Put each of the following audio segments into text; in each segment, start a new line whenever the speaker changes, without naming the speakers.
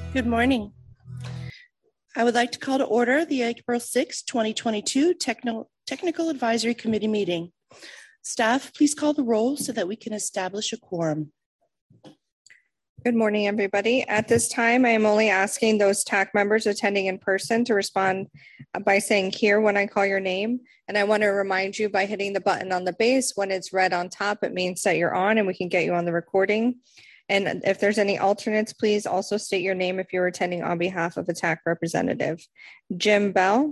Good morning. I would like to call to order the April 6, 2022 Technical Advisory Committee meeting. Staff, please call the roll so that we can establish a quorum.
Good morning, everybody. At this time, I am only asking those TAC members attending in person to respond by saying here when I call your name. And I want to remind you by hitting the button on the base. When it's red on top, it means that you're on and we can get you on the recording. And if there's any alternates, please also state your name if you're attending on behalf of a TAC representative. Jim Bell.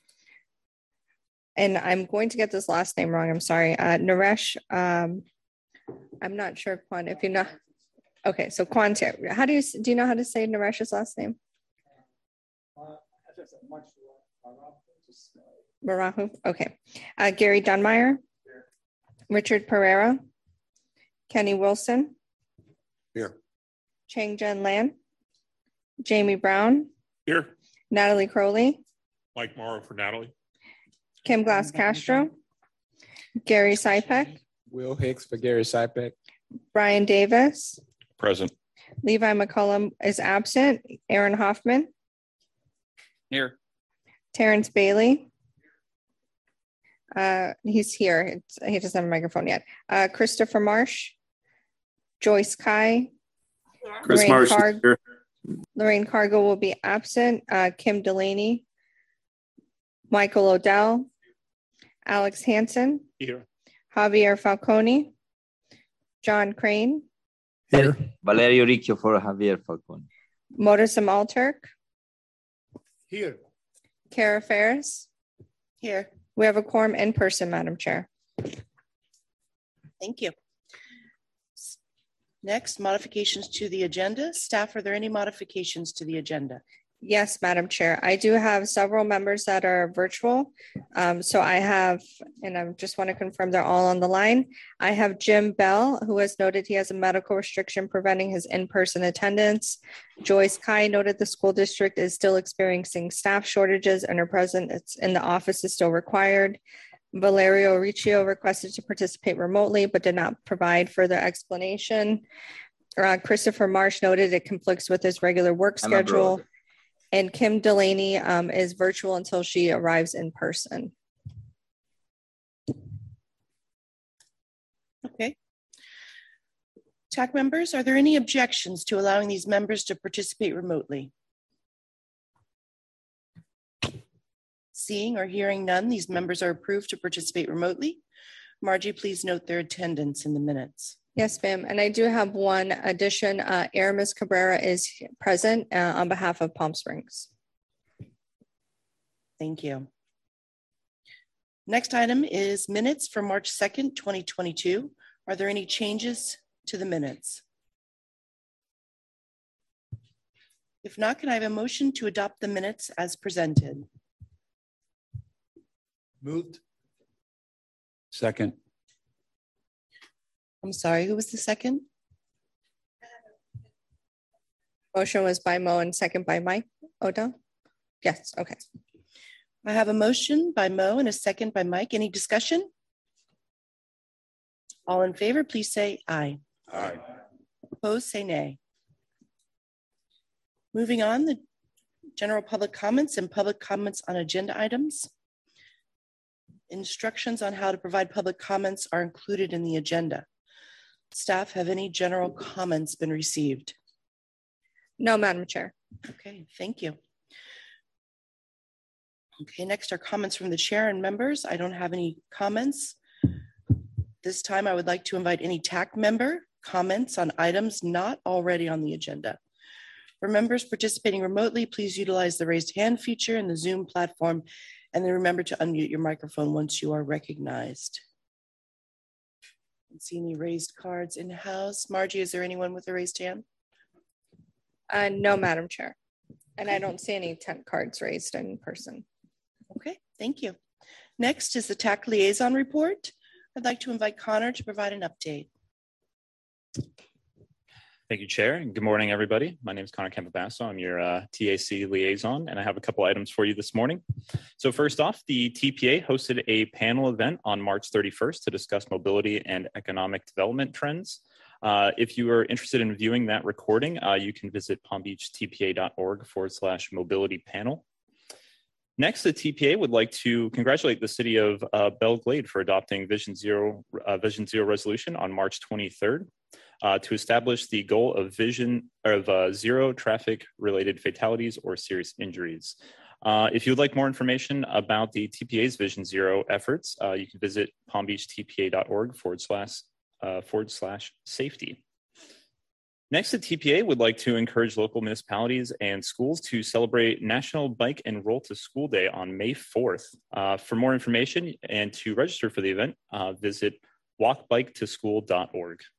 And I'm going to get this last name wrong. I'm sorry. Naresh. I'm not sure, Quan, if you know. Okay, so Quan, how do you know how to say Naresh's last name? Marahu. Okay. Gary Dunmeyer. Richard Pereira. Kenny Wilson.
Here.
Chang Jen Lan. Jamie Brown.
Here.
Natalie Crowley.
Mike Morrow for Natalie.
Kim Glass Castro. Gary Sypek.
Will Hicks for Gary Sypek.
Brian Davis.
Present.
Levi McCullum is absent. Aaron Hoffman.
Here.
Terrence Bailey. He's here. He doesn't have a microphone yet. Christopher Marsh. Joyce Kai.
Chris Marsh here.
Lorraine Cargill will be absent. Kim Delaney. Michael Odell. Alex Hansen.
Here.
Javier Falcone. John Crane.
Here.
Valerio Riccio for Javier Falcone.
Modus Alturk.
Here.
Kara Ferris.
Here.
We have a quorum in person, Madam Chair.
Thank you. Next, modifications to the agenda. Staff, are there any modifications to the agenda?
Yes, Madam Chair. I do have several members that are virtual. So I have, and I just want to confirm they're all on the line. I have Jim Bell, who has noted he has a medical restriction preventing his in-person attendance. Joyce Kai noted the school district is still experiencing staff shortages and her presence in the office is still required. Valerio Riccio requested to participate remotely, but did not provide further explanation. Christopher Marsh noted it conflicts with his regular work schedule. And Kim Delaney is virtual until she arrives in person.
Okay. TAC members, are there any objections to allowing these members to participate remotely? Seeing or hearing none, these members are approved to participate remotely. Margie, please note their attendance in the minutes.
Yes, ma'am. And I do have one addition. Aramis Cabrera is present on behalf of Palm Springs.
Thank you. Next item is minutes for March 2nd, 2022. Are there any changes to the minutes? If not, can I have a motion to adopt the minutes as presented?
Moved. Second.
I'm sorry, who was the second?
Motion was by Mo and second by Mike Odell. Yes, okay.
I have a motion by Mo and a second by Mike. Any discussion? All in favor, please say aye.
Aye.
Opposed, say nay. Moving on, the general public comments and public comments on agenda items. Instructions on how to provide public comments are included in the agenda. Staff, have any general comments been received?
No, Madam Chair.
Okay, thank you. Okay, next are comments from the chair and members. I don't have any comments. This time I would like to invite any TAC member comments on items not already on the agenda. For members participating remotely, please utilize the raised hand feature in the Zoom platform, and then remember to unmute your microphone once you are recognized. I don't see any raised cards in-house. Margie, is there anyone with a raised hand?
No, Madam Chair. And I don't see any 10 cards raised in person.
Okay, thank you. Next is the TAC liaison report. I'd like to invite Connor to provide an update.
Thank you, Chair, and good morning, everybody. My name is Connor Campabasso. I'm your TAC liaison, and I have a couple items for you this morning. So first off, the TPA hosted a panel event on March 31st to discuss mobility and economic development trends. If you are interested in viewing that recording, you can visit palmbeachtpa.org/mobility panel. Next, the TPA would like to congratulate the city of Belle Glade for adopting Vision Zero resolution on March 23rd to establish the goal of zero traffic-related fatalities or serious injuries. If you would like more information about the TPA's Vision Zero efforts, you can visit palmbeachtpa.org/safety. Next, the TPA would like to encourage local municipalities and schools to celebrate National Bike and Roll to School Day on May 4th. For more information and to register for the event, visit walkbiketoschool.org.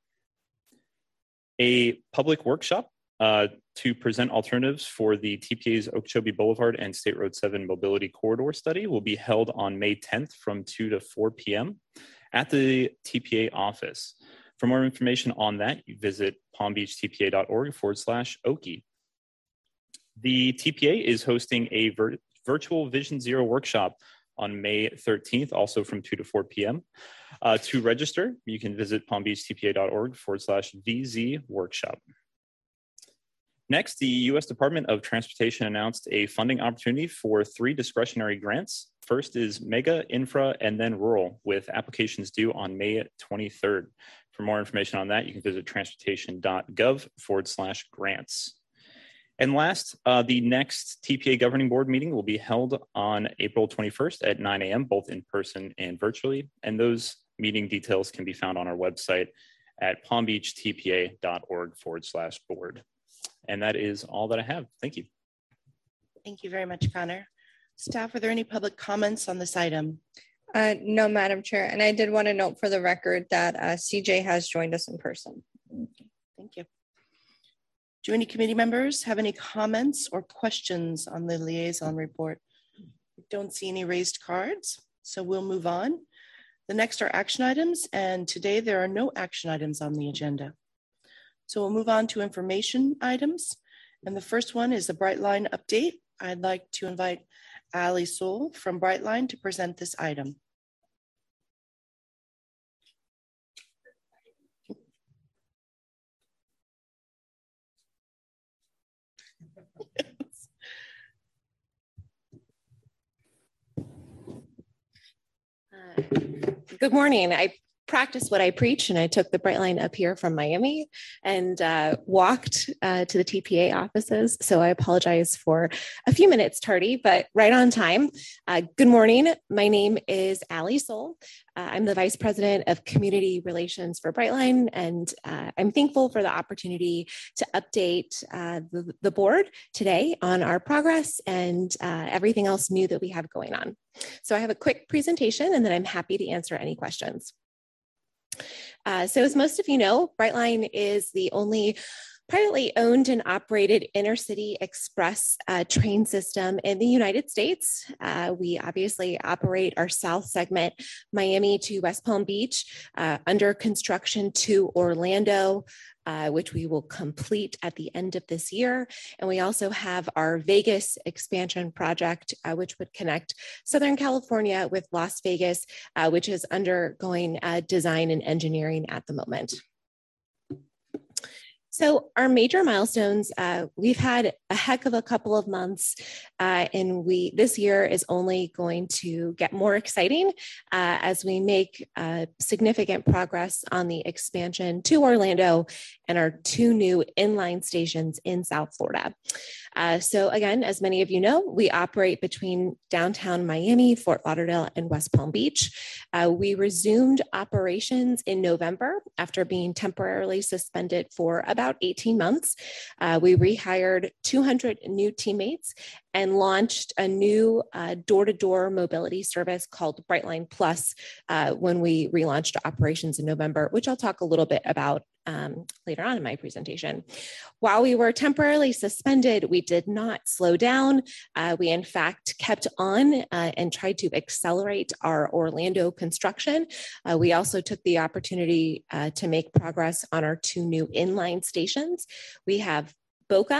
A public workshop to present alternatives for the TPA's Okeechobee Boulevard and State Road 7 Mobility Corridor Study will be held on May 10th from 2 to 4 p.m. at the TPA office. For more information on that, you visit palmbeachtpa.org/Okie. The TPA is hosting a virtual Vision Zero workshop on May 13th, also from 2 to 4 p.m. To register, you can visit palmbeachtpa.org/VZ workshop. Next, the U.S. Department of Transportation announced a funding opportunity for 3 discretionary grants. First is Mega, Infra, and then Rural, with applications due on May 23rd. For more information on that, you can visit transportation.gov/grants. And last, the next TPA Governing Board meeting will be held on April 21st at 9 a.m., both in person and virtually. And those meeting details can be found on our website at palmbeachtpa.org/board. And that is all that I have. Thank you.
Thank you very much, Connor. Staff, are there any public comments on this item?
No, Madam Chair. And I did want to note for the record that CJ has joined us in person.
Thank you. Do any committee members have any comments or questions on the liaison report? I don't see any raised cards, so we'll move on. The next are action items, and today there are no action items on the agenda. So we'll move on to information items. And the first one is the Brightline update. I'd like to invite Ali Soul from Brightline to present this item.
Good morning. I practiced what I preach, and I took the Brightline up here from Miami and walked to the TPA offices. So I apologize for a few minutes tardy, but right on time. Good morning. My name is Ali Soul. I'm the Vice President of Community Relations for Brightline, and I'm thankful for the opportunity to update the board today on our progress and everything else new that we have going on. So I have a quick presentation, and then I'm happy to answer any questions. So as most of you know, Brightline is the only privately owned and operated intercity express train system in the United States. We obviously operate our south segment, Miami to West Palm Beach, under construction to Orlando, which we will complete at the end of this year. And we also have our Vegas expansion project, which would connect Southern California with Las Vegas, which is undergoing design and engineering at the moment. So our major milestones, we've had a heck of a couple of months, and this year is only going to get more exciting as we make significant progress on the expansion to Orlando and our 2 new inline stations in South Florida. So again, as many of you know, we operate between downtown Miami, Fort Lauderdale, and West Palm Beach. We resumed operations in November after being temporarily suspended for about 18 months. We rehired 200 new teammates and launched a new door-to-door mobility service called Brightline Plus when we relaunched operations in November, which I'll talk a little bit about later on in my presentation. While we were temporarily suspended, we did not slow down. We in fact kept on and tried to accelerate our Orlando construction. We also took the opportunity to make progress on our 2 new inline stations. We have Boca,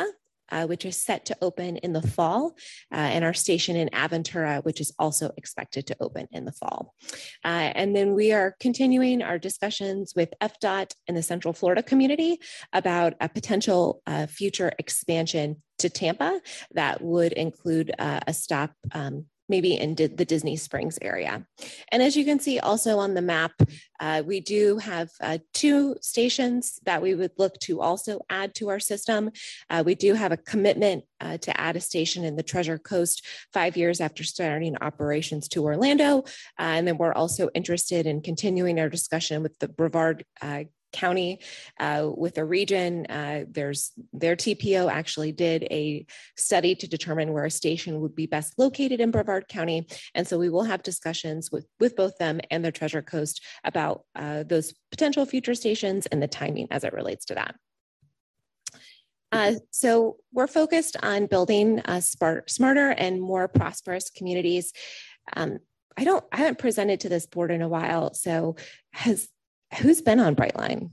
which is set to open in the fall, and our station in Aventura, which is also expected to open in the fall. And then we are continuing our discussions with FDOT and the Central Florida community about a potential future expansion to Tampa that would include a stop maybe in the Disney Springs area. And as you can see also on the map, we do have 2 stations that we would look to also add to our system. We do have a commitment to add a station in the Treasure Coast 5 years after starting operations to Orlando. And then we're also interested in continuing our discussion with the Brevard County with a region. Their TPO actually did a study to determine where a station would be best located in Brevard County. And so we will have discussions with both them and the Treasure Coast about those potential future stations and the timing as it relates to that. So we're focused on building smarter and more prosperous communities. I haven't presented to this board in a while. So who's been on Brightline?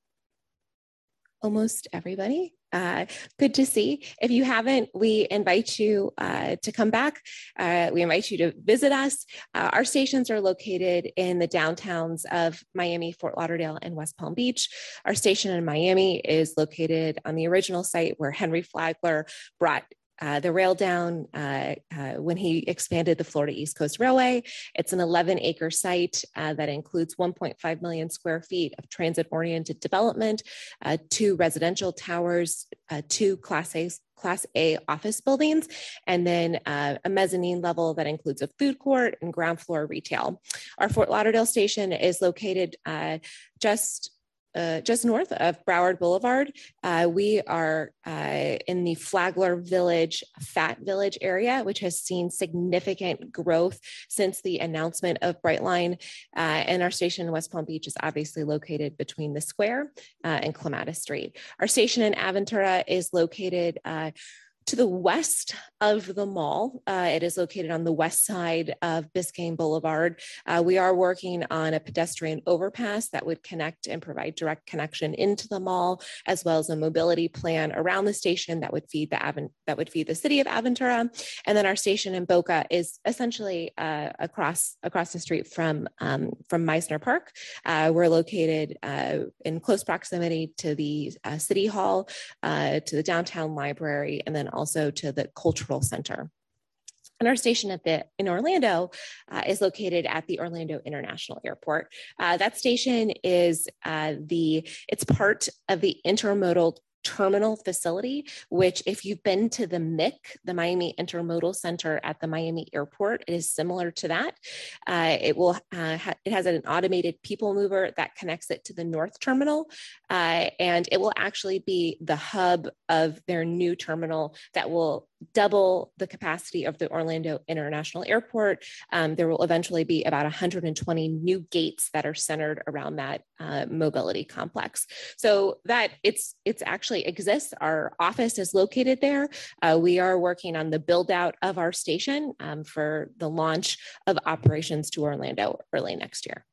Almost everybody. Good to see. If you haven't, we invite you to come back. We invite you to visit us. Our stations are located in the downtowns of Miami, Fort Lauderdale, and West Palm Beach. Our station in Miami is located on the original site where Henry Flagler brought the rail down when he expanded the Florida East Coast Railway. It's an 11-acre site that includes 1.5 million square feet of transit-oriented development, 2 residential towers, 2 Class A office buildings, and then a mezzanine level that includes a food court and ground floor retail. Our Fort Lauderdale station is located just north of Broward Boulevard. We are in the Flagler Village, Fat Village area, which has seen significant growth since the announcement of Brightline. And our station in West Palm Beach is obviously located between the square and Clematis Street. Our station in Aventura is located to the west of the mall. It is located on the west side of Biscayne Boulevard. We are working on a pedestrian overpass that would connect and provide direct connection into the mall, as well as a mobility plan around the station that would feed the city of Aventura. And then our station in Boca is essentially across the street from Meisner Park. We're located in close proximity to the City Hall, to the downtown library, and then also to the Cultural Center. And our station in Orlando is located at the Orlando International Airport. That station is it's part of the intermodal terminal facility, which if you've been to the MIC, the Miami Intermodal Center at the Miami Airport, it is similar to that. It has an automated people mover that connects it to the North Terminal, and it will actually be the hub of their new terminal that will double the capacity of the Orlando International Airport. There will eventually be about 120 new gates that are centered around that mobility complex. So that it's actually exists. Our office is located there. We are working on the build out of our station for the launch of operations to Orlando early next year.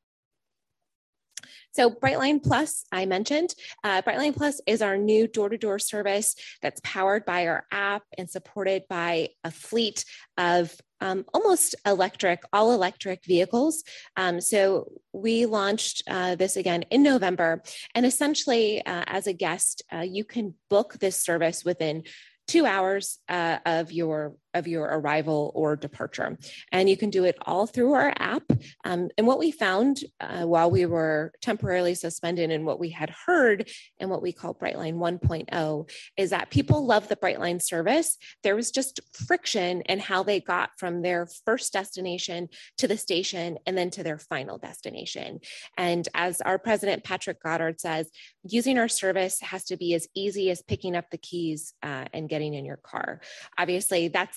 So Brightline Plus, I mentioned. Brightline Plus is our new door-to-door service that's powered by our app and supported by a fleet of almost all electric vehicles. So we launched this again in November, and essentially as a guest, you can book this service within 2 hours of your arrival or departure. And you can do it all through our app. And what we found while we were temporarily suspended and what we had heard and what we call Brightline 1.0 is that people love the Brightline service. There was just friction in how they got from their first destination to the station and then to their final destination. And as our president, Patrick Goddard, says, using our service has to be as easy as picking up the keys and getting in your car. Obviously, that's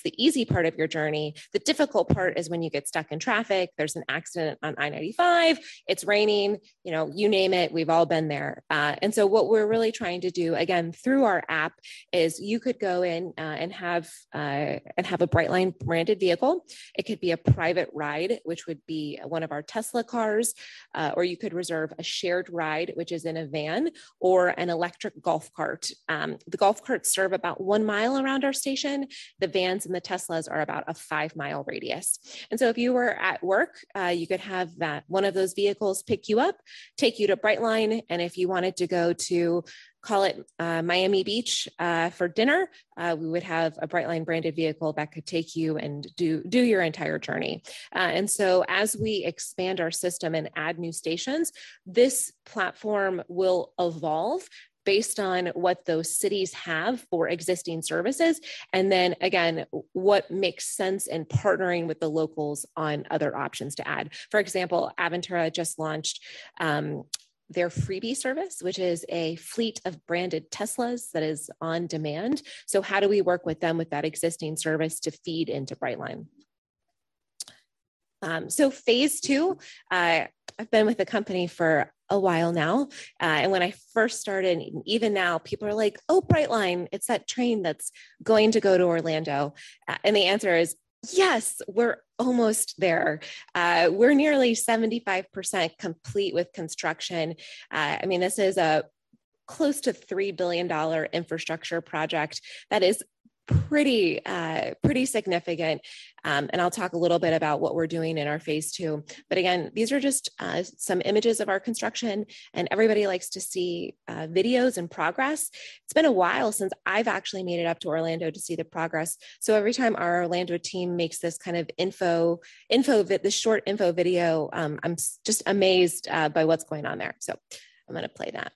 the easy part of your journey. The difficult part is when you get stuck in traffic, there's an accident on I-95, it's raining, you name it, we've all been there. And so what we're really trying to do, again, through our app, is you could go in and have a Brightline branded vehicle. It could be a private ride, which would be one of our Tesla cars, or you could reserve a shared ride, which is in a van, or an electric golf cart. The golf carts serve about 1 mile around our station. The vans and the Teslas are about a 5-mile radius. And so if you were at work, you could have one of those vehicles pick you up, take you to Brightline. And if you wanted to go to, call it Miami Beach for dinner, we would have a Brightline branded vehicle that could take you and do your entire journey. And so as we expand our system and add new stations, this platform will evolve based on what those cities have for existing services. And then again, what makes sense in partnering with the locals on other options to add. For example, Aventura just launched their freebie service, which is a fleet of branded Teslas that is on demand. So how do we work with them with that existing service to feed into Brightline? So phase 2, I've been with the company for a while now. And when I first started, even now, people are like, oh, Brightline, it's that train that's going to go to Orlando. And the answer is, yes, we're almost there. We're nearly 75% complete with construction. This is a close to $3 billion infrastructure project that is pretty significant. And I'll talk a little bit about what we're doing in our phase 2. But again, these are just some images of our construction, and everybody likes to see videos and progress. It's been a while since I've actually made it up to Orlando to see the progress. So every time our Orlando team makes this kind of this short info video, I'm just amazed by what's going on there. So I'm going to play that.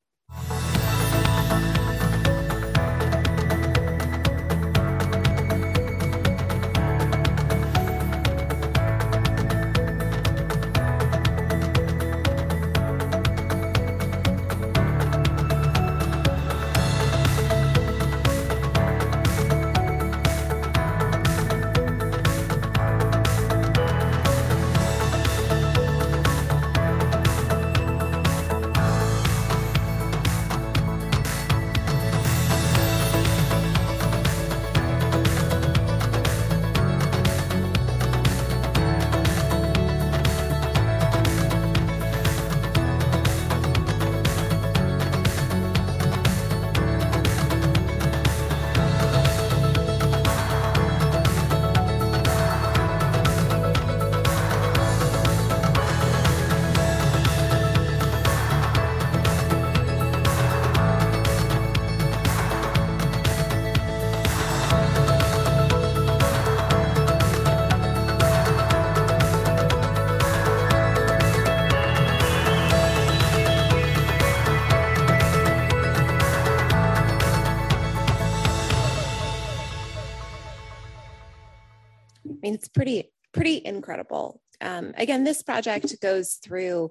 It's pretty incredible. Again, this project goes through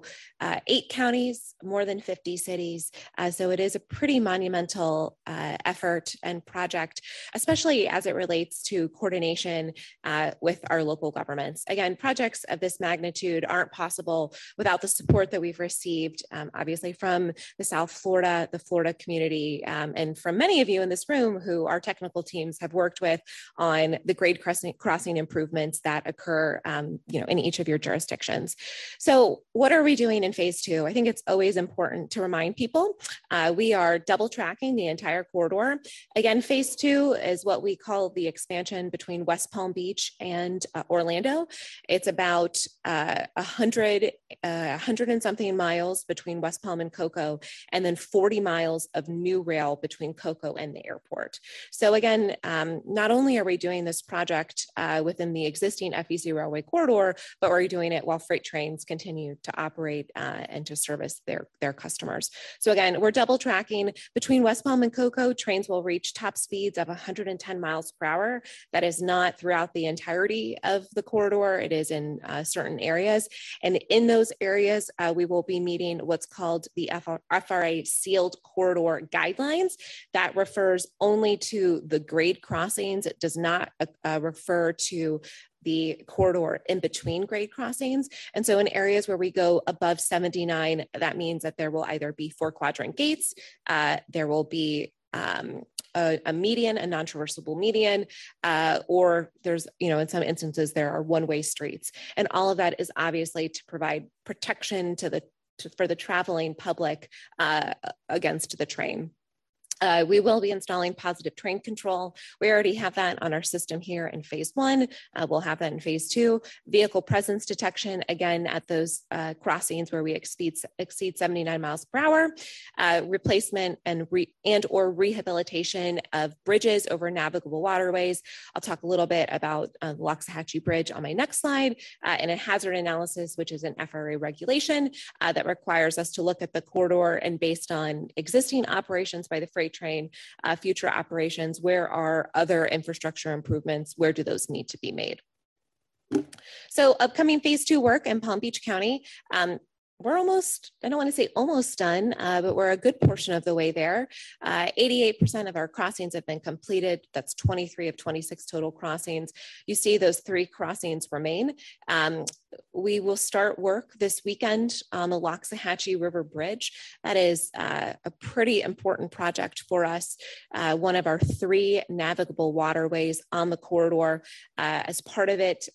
8 counties, more than 50 cities. So it is a pretty monumental effort and project, especially as it relates to coordination with our local governments. Again, projects of this magnitude aren't possible without the support that we've received, obviously from the South Florida, the Florida community, and from many of you in this room who our technical teams have worked with on the grade crossing improvements that occur in each of your jurisdictions. So what are we doing in phase 2? I think it's always important to remind people we are double tracking the entire corridor. Again, phase 2 is what we call the expansion between West Palm Beach and Orlando. It's about 100 and something miles between West Palm and Cocoa, and then 40 miles of new rail between Cocoa and the airport. So again, not only are we doing this project within the existing FEC railway corridor, but we're doing it while freight trains continue to operate and to service their customers. So again, we're double tracking between West Palm and Cocoa. Trains will reach top speeds of 110 miles per hour. That is not throughout the entirety of the corridor. It is in certain areas. And in those areas, we will be meeting what's called the FRA sealed corridor guidelines. That refers only to the grade crossings. It does not refer to the corridor in between grade crossings. And so in areas where we go above 79, that means that there will either be 4 quadrant gates, there will be a median, a non-traversable median, or there's, in some instances, there are one-way streets. And all of that is obviously to provide protection for the traveling public against the train. We will be installing positive train control. We already have that on our system here in phase 1. We'll have that in phase 2. Vehicle presence detection, again, at those crossings where we exceed 79 miles per hour. Replacement and or rehabilitation of bridges over navigable waterways. I'll talk a little bit about the Loxahatchee Bridge on my next slide, and a hazard analysis, which is an FRA regulation that requires us to look at the corridor, and based on existing operations by the freight train, future operations, where are other infrastructure improvements, where do those need to be made? So upcoming phase 2 work in Palm Beach County, we're almost, I don't want to say almost done, but we're a good portion of the way there. 88% of our crossings have been completed. That's 23 of 26 total crossings. You see those 3 crossings remain. We will start work this weekend on the Loxahatchee River Bridge. That is a pretty important project for us. One of our 3 navigable waterways on the corridor. As part of it,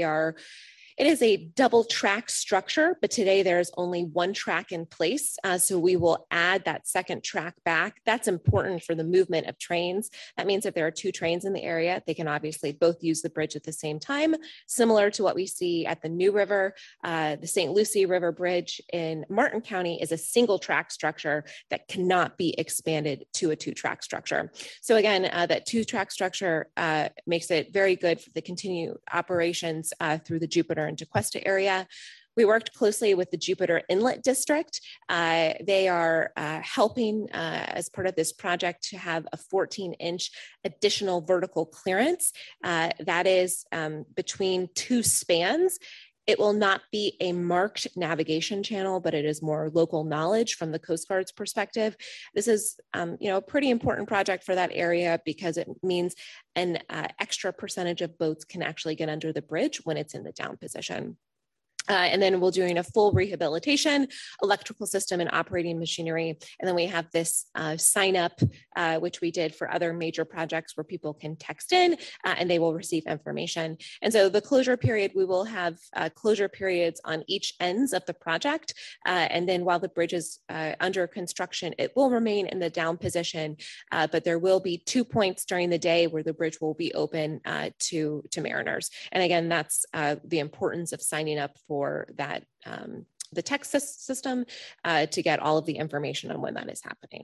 it is a double track structure, but today there's only 1 track in place. So we will add that second track back. That's important for the movement of trains. That means if there are 2 trains in the area, they can obviously both use the bridge at the same time, similar to what we see at the New River. The St. Lucie River Bridge in Martin County is a single track structure that cannot be expanded to a 2-track structure. So again, that 2-track structure makes it very good for the continued operations through the Jupiter and Tequesta area. We worked closely with the Jupiter Inlet District. They are helping as part of this project to have a 14-inch additional vertical clearance. That is between 2 spans. It will not be a marked navigation channel, but it is more local knowledge from the Coast Guard's perspective. This is, a pretty important project for that area because it means an extra percentage of boats can actually get under the bridge when it's in the down position. And then we're doing a full rehabilitation, electrical system and operating machinery. And then we have this sign up, which we did for other major projects where people can text in and they will receive information. And so the closure period, we will have closure periods on each ends of the project. And then while the bridge is under construction, it will remain in the down position, but there will be 2 points during the day where the bridge will be open to mariners. And again, that's the importance of signing up for that, the text system to get all of the information on when that is happening.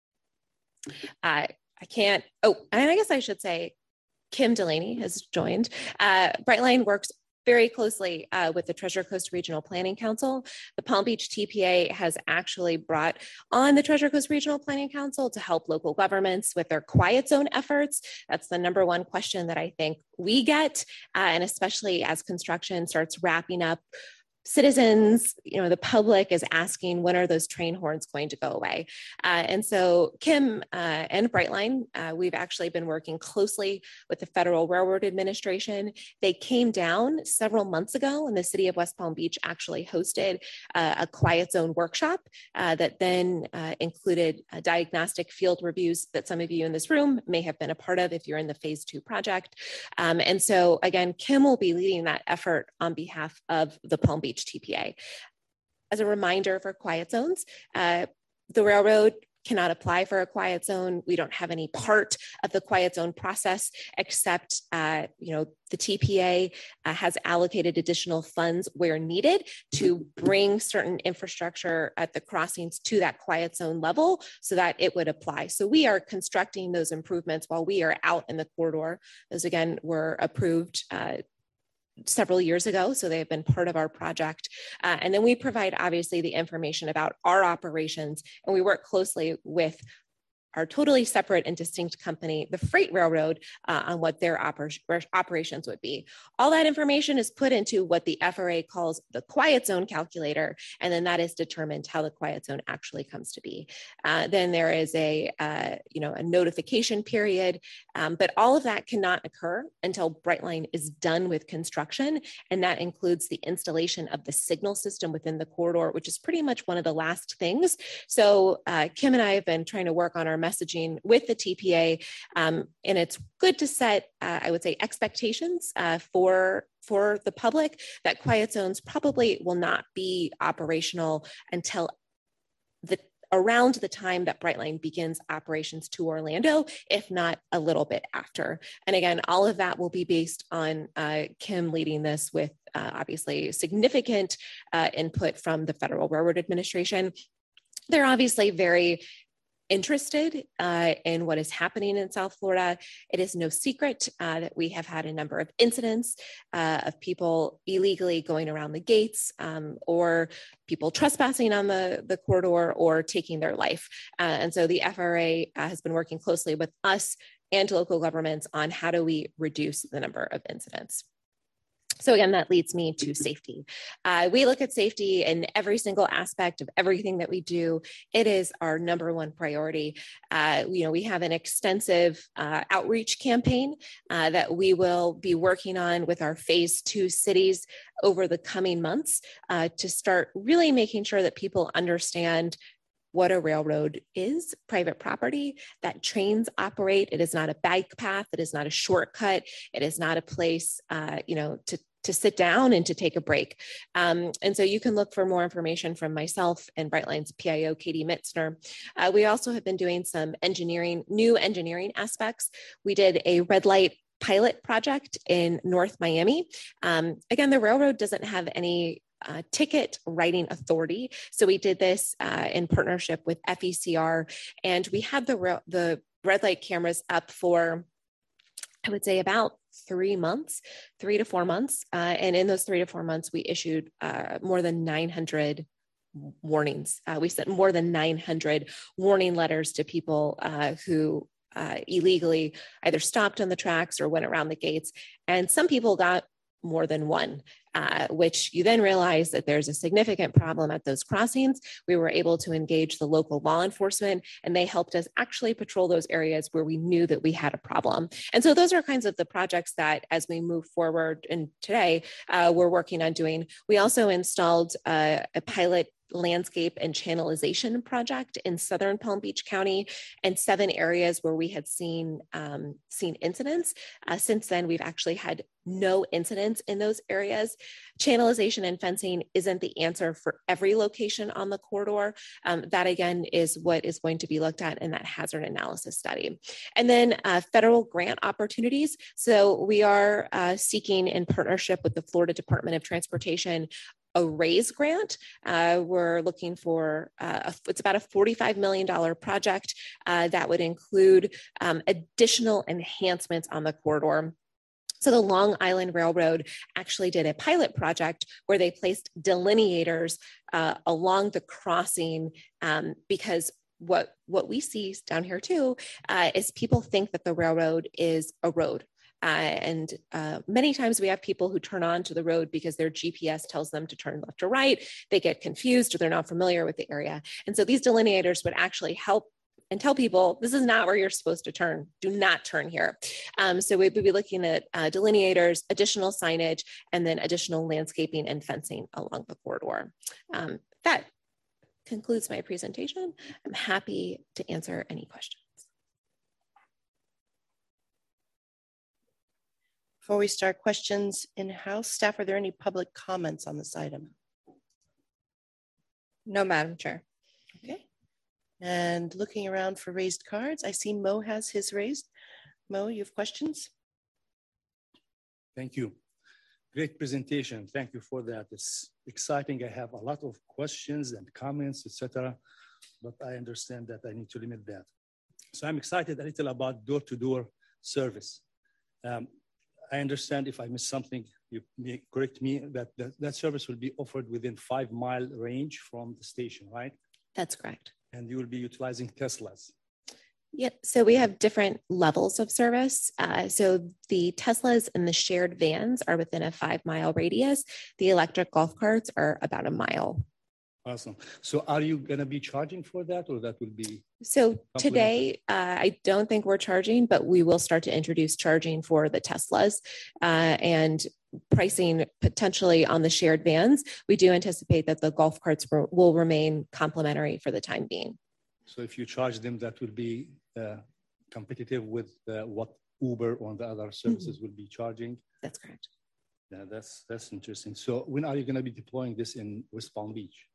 And I guess I should say Kim Delaney has joined. Brightline works very closely with the Treasure Coast Regional Planning Council. The Palm Beach TPA has actually brought on the Treasure Coast Regional Planning Council to help local governments with their quiet zone efforts. That's the #1 question that I think we get, and especially as construction starts wrapping up, citizens, the public is asking, when are those train horns going to go away? And so Kim and Brightline, we've actually been working closely with the Federal Railroad Administration. They came down several months ago, and the city of West Palm Beach actually hosted a quiet zone workshop that then included diagnostic field reviews that some of you in this room may have been a part of if you're in the phase 2 project. And so again, Kim will be leading that effort on behalf of the Palm Beach TPA. As a reminder for quiet zones, the railroad cannot apply for a quiet zone. We don't have any part of the quiet zone process except, the TPA has allocated additional funds where needed to bring certain infrastructure at the crossings to that quiet zone level so that it would apply. So we are constructing those improvements while we are out in the corridor. Those again were approved several years ago, so they have been part of our project. And then we provide obviously the information about our operations, and we work closely with our totally separate and distinct company, the Freight Railroad, on what their operations would be. All that information is put into what the FRA calls the quiet zone calculator, and then that is determined how the quiet zone actually comes to be. Then there is a notification period, but all of that cannot occur until Brightline is done with construction, and that includes the installation of the signal system within the corridor, which is pretty much one of the last things. So Kim and I have been trying to work on our messaging with the TPA, and it's good to set, I would say, expectations for the public that quiet zones probably will not be operational until around the time that Brightline begins operations to Orlando, if not a little bit after. And again, all of that will be based on Kim leading this with obviously significant input from the Federal Railroad Administration. They're obviously very interested in what is happening in South Florida. It is no secret that we have had a number of incidents of people illegally going around the gates, or people trespassing on the corridor or taking their life. And so the FRA has been working closely with us and local governments on how do we reduce the number of incidents. So again, that leads me to safety. We look at safety in every single aspect of everything that we do. It is our number one priority. We have an extensive outreach campaign that we will be working on with our phase 2 cities over the coming months to start really making sure that people understand what a railroad is, private property, that trains operate. It is not a bike path. It is not a shortcut. It is not a place, to sit down and to take a break. And so you can look for more information from myself and Brightline's PIO, Katie Mitzner. We also have been doing some new engineering aspects. We did a red light pilot project in North Miami. Again, the railroad doesn't have any ticket writing authority. So we did this in partnership with FECR, and we had the red light cameras up for, I would say, about 3 to 4 months. And in those 3 to 4 months, we issued more than 900 warnings. We sent more than 900 warning letters to people who illegally either stopped on the tracks or went around the gates. And some people got more than one, which you then realize that there's a significant problem at those crossings. We were able to engage the local law enforcement, and they helped us actually patrol those areas where we knew that we had a problem. And so those are kinds of the projects that, as we move forward, and today we're working on doing. We also installed a pilot landscape and channelization project in southern Palm Beach County, and 7 areas where we had seen incidents. Since then, we've actually had no incidents in those areas. Channelization and fencing isn't the answer for every location on the corridor. That again is what is going to be looked at in that hazard analysis study. And then federal grant opportunities. So we are seeking, in partnership with the Florida Department of Transportation, a RAISE grant. We're looking for, it's about a $45 million project that would include additional enhancements on the corridor. So the Long Island Railroad actually did a pilot project where they placed delineators along the crossing because what we see down here too is people think that the railroad is a road. And many times we have people who turn on to the road because their GPS tells them to turn left or right. They get confused or they're not familiar with the area. And so these delineators would actually help and tell people, this is not where you're supposed to turn. Do not turn here. So we would be looking at delineators, additional signage, and then additional landscaping and fencing along the corridor. That concludes my presentation. I'm happy to answer any questions.
Before we start questions in-house, staff, are there any public comments on this item?
No, Madam Chair.
Okay. And looking around for raised cards, I see Mo has his raised. Mo, you have questions?
Thank you. Great presentation. Thank you for that. It's exciting. I have a lot of questions and comments, etc. But I understand that I need to limit that. So I'm excited a little about door-to-door service. I understand if I missed something, you may correct me, that service will be offered within 5-mile range from the station, right?
That's correct.
And you will be utilizing Teslas.
Yep. So we have different levels of service. So the Teslas and the shared vans are within a 5-mile radius. The electric golf carts are about a mile.
Awesome. So are you going to be charging for that, or that will be?
So today, I don't think we're charging, but we will start to introduce charging for the Teslas and pricing potentially on the shared vans. We do anticipate that the golf carts will remain complimentary for the time being.
So if you charge them, that will be competitive with what Uber or the other services will be charging.
That's correct.
Yeah, that's interesting. So when are you going to be deploying this in West Palm Beach?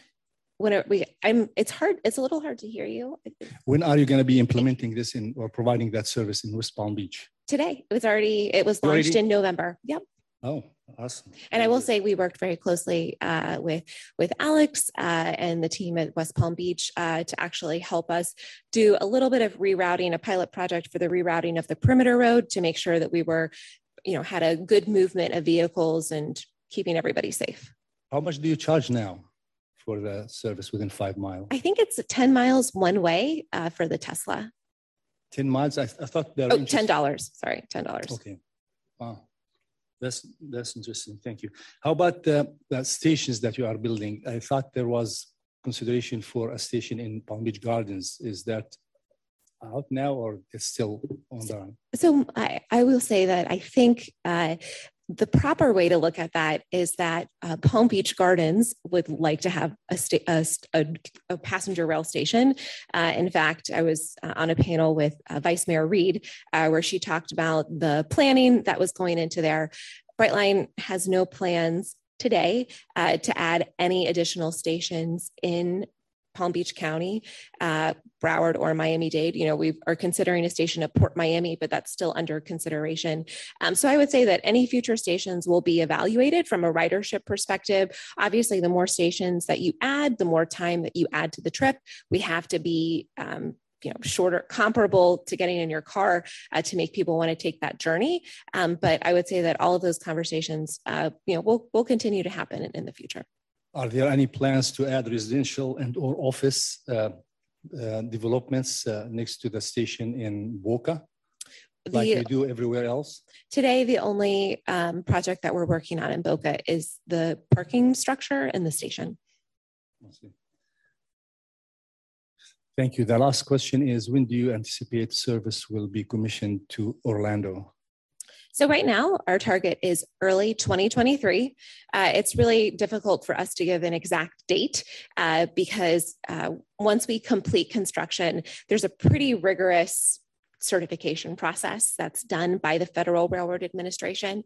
It's a little hard to hear you.
When are you going to be implementing this in or providing that service in West Palm Beach?
Today. It was launched in November. Yep.
Oh, awesome.
And I will say we worked very closely with Alex and the team at West Palm Beach to actually help us do a little bit of rerouting, a pilot project for the rerouting of the perimeter road to make sure that we were, had a good movement of vehicles and keeping everybody safe.
How much do you charge now for the service within 5 miles?
I think it's 10 miles one way for the Tesla.
10 miles? I thought that.
Oh, $10. Sorry, $10.
Okay. Wow. That's interesting. Thank you. How about the stations that you are building? I thought there was consideration for a station in Palm Beach Gardens. Is that out now, or it's still on the run?
So I will say that I think the proper way to look at that is that Palm Beach Gardens would like to have a passenger rail station. In fact, I was on a panel with Vice Mayor Reed where she talked about the planning that was going into there. Brightline has no plans today to add any additional stations in Palm Beach County, Broward, or Miami-Dade. We are considering a station at Port Miami, but that's still under consideration. So I would say that any future stations will be evaluated from a ridership perspective. Obviously, the more stations that you add, the more time that you add to the trip. We have to be shorter, comparable to getting in your car to make people want to take that journey. But I would say that all of those conversations, will continue to happen in the future.
Are there any plans to add residential and or office developments next to the station in Boca, like you do everywhere else?
Today, the only project that we're working on in Boca is the parking structure in the station.
Thank you. The last question is, when do you anticipate service will be commissioned to Orlando?
So right now, our target is early 2023. It's really difficult for us to give an exact date because once we complete construction, there's a pretty rigorous certification process that's done by the Federal Railroad Administration.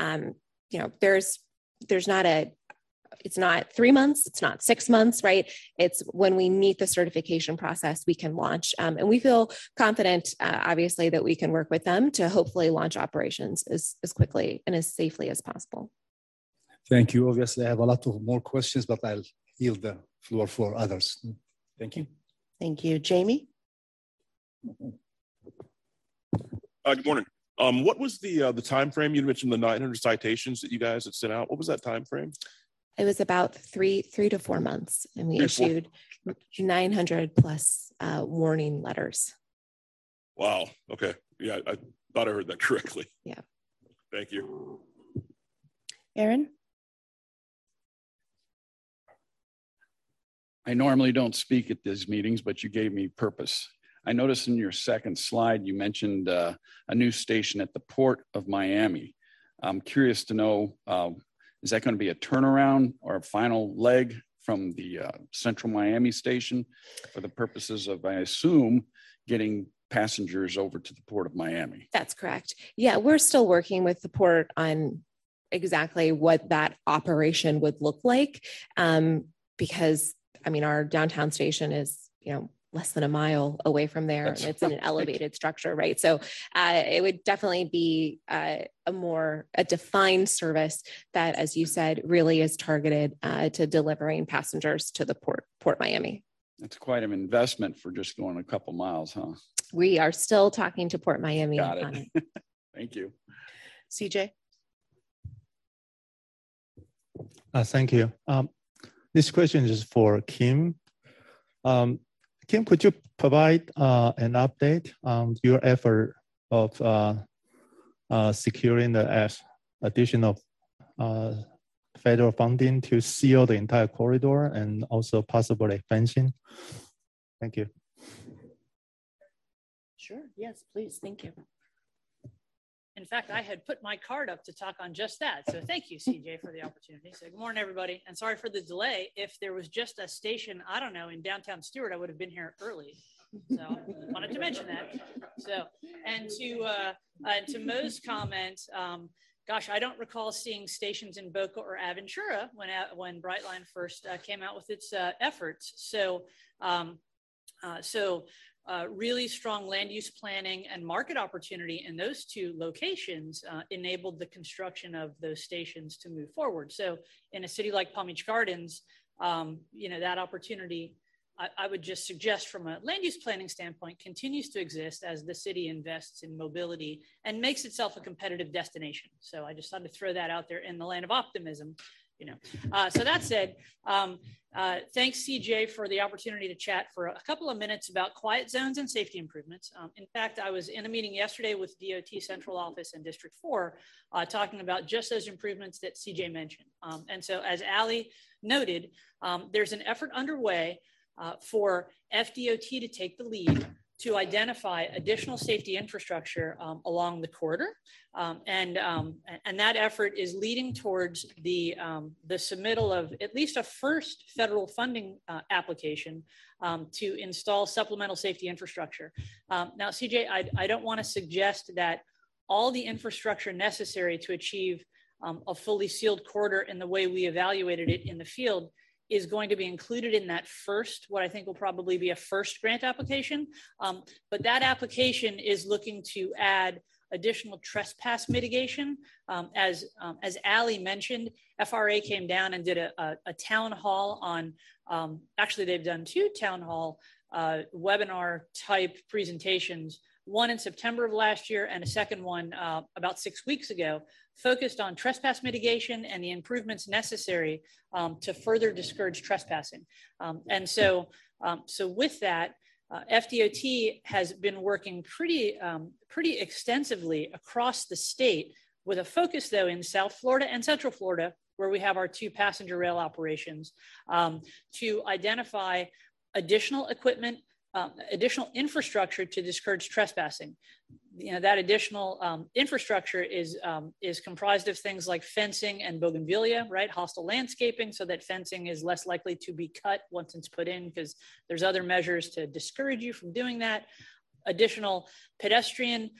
It's not 3 months, it's not 6 months, right? It's when we meet the certification process, we can launch. And we feel confident, obviously, that we can work with them to hopefully launch operations as quickly and as safely as possible.
Thank you. Obviously, I have a lot of more questions, but I'll yield the floor for others. Thank you.
Thank you. Jamie?
Good morning. What was the time frame? You mentioned the 900 citations that you guys had sent out. What was that time frame?
It was about three to 4 months, and we issued 900 plus warning letters.
Wow. Okay. Yeah, I thought I heard that correctly.
Yeah.
Thank you.
Aaron?
I normally don't speak at these meetings, but you gave me purpose. I noticed in your second slide, you mentioned a new station at the Port of Miami. I'm curious to know, is that going to be a turnaround or a final leg from the Central Miami station for the purposes of, I assume, getting passengers over to the Port of Miami?
That's correct. Yeah, we're still working with the port on exactly what that operation would look like because, our downtown station is, less than a mile away from there. That's and it's in an elevated structure, right? So it would definitely be a defined service that, as you said, really is targeted to delivering passengers to the Port Miami.
That's quite an investment for just going a couple miles, huh?
We are still talking to Port Miami.
Got it. Thank you.
CJ?
Thank you. This question is for Kim. Kim, could you provide an update on your effort of securing the additional federal funding to seal the entire corridor and also possible expansion? Thank you.
Sure. Yes, please. Thank you.
In fact, I had put my card up to talk on just that. So thank you, CJ, for the opportunity. So good morning, everybody. And sorry for the delay. If there was just a station, I don't know, in downtown Stewart, I would have been here early. So I wanted to mention that. So, and to Mo's comment, gosh, I don't recall seeing stations in Boca or Aventura when Brightline first came out with its efforts. So, really strong land use planning and market opportunity in those two locations enabled the construction of those stations to move forward. So in a city like Palm Beach Gardens, that opportunity, I would just suggest from a land use planning standpoint, continues to exist as the city invests in mobility and makes itself a competitive destination. So I just thought to throw that out there in the land of optimism. So that said, thanks CJ for the opportunity to chat for a couple of minutes about quiet zones and safety improvements. In fact, I was in a meeting yesterday with DOT Central Office and District 4 talking about just those improvements that CJ mentioned. And so as Ali noted, there's an effort underway for FDOT to take the lead to identify additional safety infrastructure along the corridor. And that effort is leading towards the submittal of at least a first federal funding application to install supplemental safety infrastructure. Now, CJ, I don't want to suggest that all the infrastructure necessary to achieve a fully sealed corridor in the way we evaluated it in the field is going to be included in that first, what I think will probably be a first grant application. But that application is looking to add additional trespass mitigation. As Ali mentioned, FRA came down and did a town hall on, actually they've done two town hall webinar type presentations, one in September of last year and a second one about 6 weeks ago, focused on trespass mitigation and the improvements necessary to further discourage trespassing. And so with that, FDOT has been working pretty extensively across the state with a focus though in South Florida and Central Florida, where we have our two passenger rail operations, to identify additional equipment, additional infrastructure to discourage trespassing. That additional infrastructure is comprised of things like fencing and bougainvillea, right? Hostile landscaping, so that fencing is less likely to be cut once it's put in, because there's other measures to discourage you from doing that. Additional pedestrian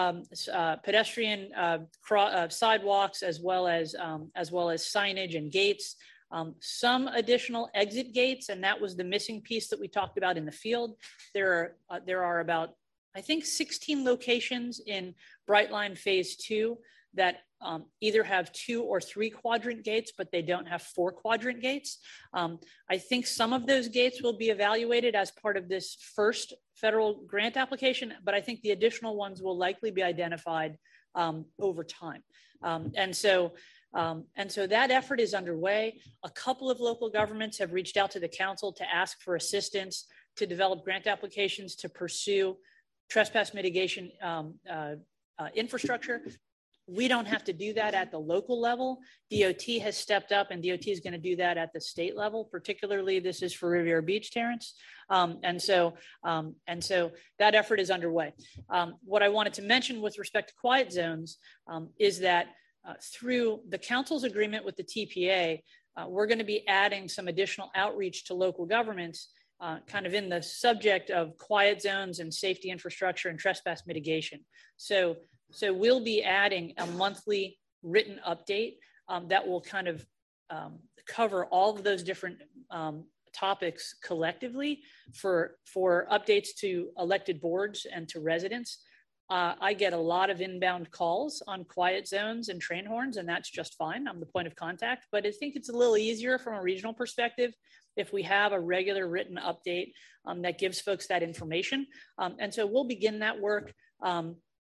sidewalks, as well as signage and gates. Some additional exit gates, and that was the missing piece that we talked about in the field. There are about, I think, 16 locations in Brightline Phase 2 that either have 2 or 3 quadrant gates, but they don't have 4 quadrant gates. I think some of those gates will be evaluated as part of this first federal grant application, but I think the additional ones will likely be identified over time. And so that effort is underway. A couple of local governments have reached out to the council to ask for assistance to develop grant applications to pursue trespass mitigation infrastructure. We don't have to do that at the local level. DOT has stepped up, and DOT is going to do that at the state level. Particularly, this is for Riviera Beach, Terrence. And so that effort is underway. What I wanted to mention with respect to quiet zones is that through the council's agreement with the TPA, we're going to be adding some additional outreach to local governments, kind of in the subject of quiet zones and safety infrastructure and trespass mitigation. So we'll be adding a monthly written update that will kind of cover all of those different topics collectively for updates to elected boards and to residents. I get a lot of inbound calls on quiet zones and train horns, and that's just fine. I'm the point of contact, but I think it's a little easier from a regional perspective if we have a regular written update that gives folks that information. And so we'll begin that work.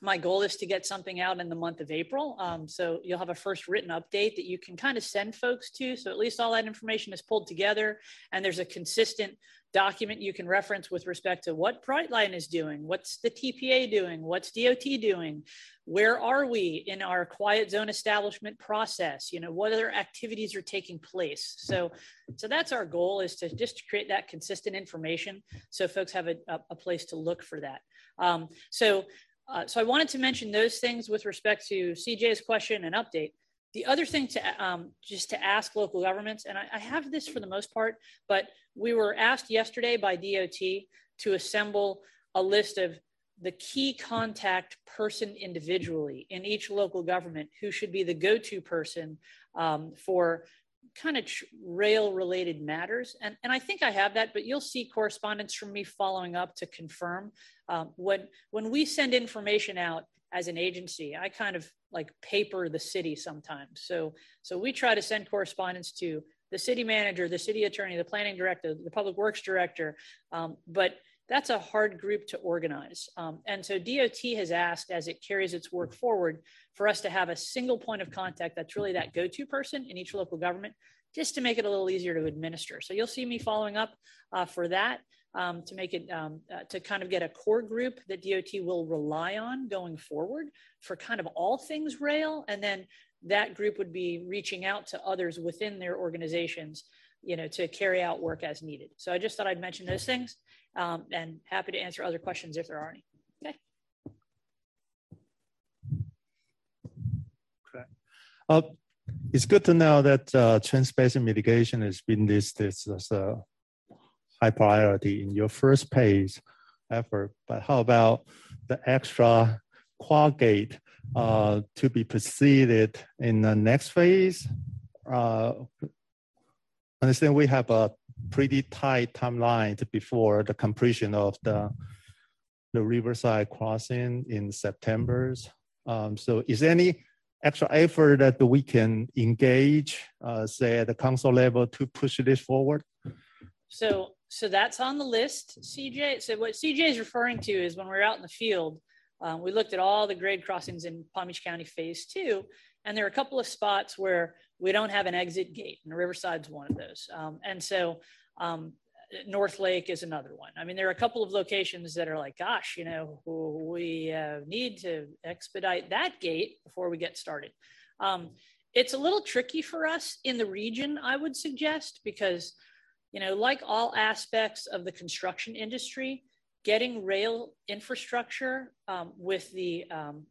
My goal is to get something out in the month of April. So you'll have a first written update that you can kind of send folks to. So at least all that information is pulled together and there's a consistent document you can reference with respect to what Brightline is doing, what's the TPA doing, what's DOT doing, where are we in our quiet zone establishment process, you know, what other activities are taking place. So that's our goal, is to just create that consistent information so folks have a place to look for that. So I wanted to mention those things with respect to CJ's question and update. The other thing to just to ask local governments, and I have this for the most part, but we were asked yesterday by DOT to assemble a list of the key contact person individually in each local government who should be the go-to person for kind of rail related matters. And I think I have that, but you'll see correspondence from me following up to confirm. When we send information out as an agency, I kind of like paper the city sometimes. So we try to send correspondence to the city manager, the city attorney, the planning director, the public works director, but that's a hard group to organize. And so DOT has asked, as it carries its work forward, for us to have a single point of contact that's really that go-to person in each local government, just to make it a little easier to administer. So you'll see me following up for that, to make it, to kind of get a core group that DOT will rely on going forward for kind of all things rail. And then that group would be reaching out to others within their organizations, you know, to carry out work as needed. So I just thought I'd mention those things, and happy to answer other questions if there are any.
Okay. It's good to know that transbasin mitigation has been listed as a high priority in your first phase effort, but how about the extra quad gate to be proceeded in the next phase? Understand we have a pretty tight timeline before the completion of the Riverside crossing in September. So is there any extra effort that we can engage, say at the council level, to push this forward?
So that's on the list, CJ. So what CJ is referring to is when we're out in the field, we looked at all the grade crossings in Palm Beach County Phase 2, and there are a couple of spots where we don't have an exit gate, and Riverside's one of those. And so North Lake is another one. I mean, there are a couple of locations that are like, gosh, you know, we need to expedite that gate before we get started. It's a little tricky for us in the region, I would suggest, because, you know, like all aspects of the construction industry, getting rail infrastructure with the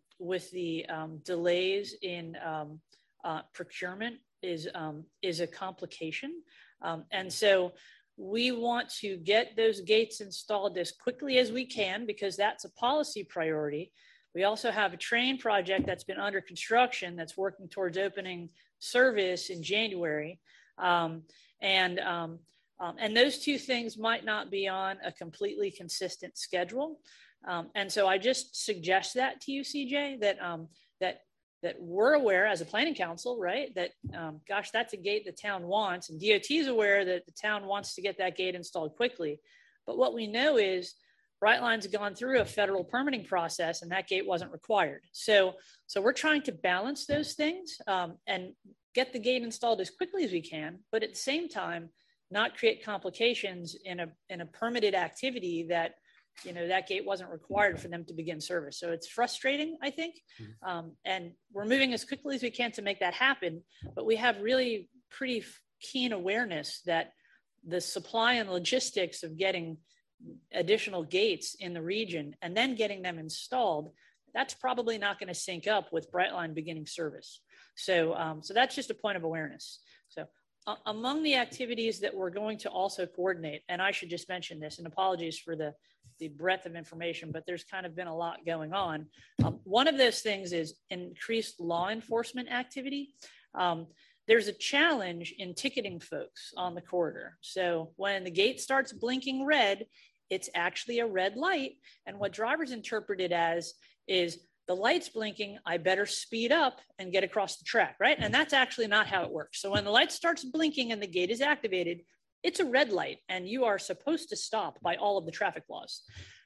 delays in procurement is a complication. And so we want to get those gates installed as quickly as we can, because that's a policy priority. We also have a train project that's been under construction that's working towards opening service in January. And those two things might not be on a completely consistent schedule. And so I just suggest that to you, CJ, that we're aware as a planning council, right, that, gosh, that's a gate the town wants, and DOT is aware that the town wants to get that gate installed quickly. But what we know is Brightline's gone through a federal permitting process, and that gate wasn't required. So we're trying to balance those things and get the gate installed as quickly as we can, but at the same time, not create complications in a permitted activity that, you know, that gate wasn't required for them to begin service. So it's frustrating, I think. And we're moving as quickly as we can to make that happen, but we have really pretty keen awareness that the supply and logistics of getting additional gates in the region and then getting them installed, that's probably not going to sync up with Brightline beginning service. So that's just a point of awareness. So among the activities that we're going to also coordinate, and I should just mention this, and apologies for the breadth of information, but there's kind of been a lot going on. One of those things is increased law enforcement activity. There's a challenge in ticketing folks on the corridor. So when the gate starts blinking red, it's actually a red light. And what drivers interpret it as is, the light's blinking, I better speed up and get across the track, right? And that's actually not how it works. So when the light starts blinking and the gate is activated, it's a red light and you are supposed to stop by all of the traffic laws.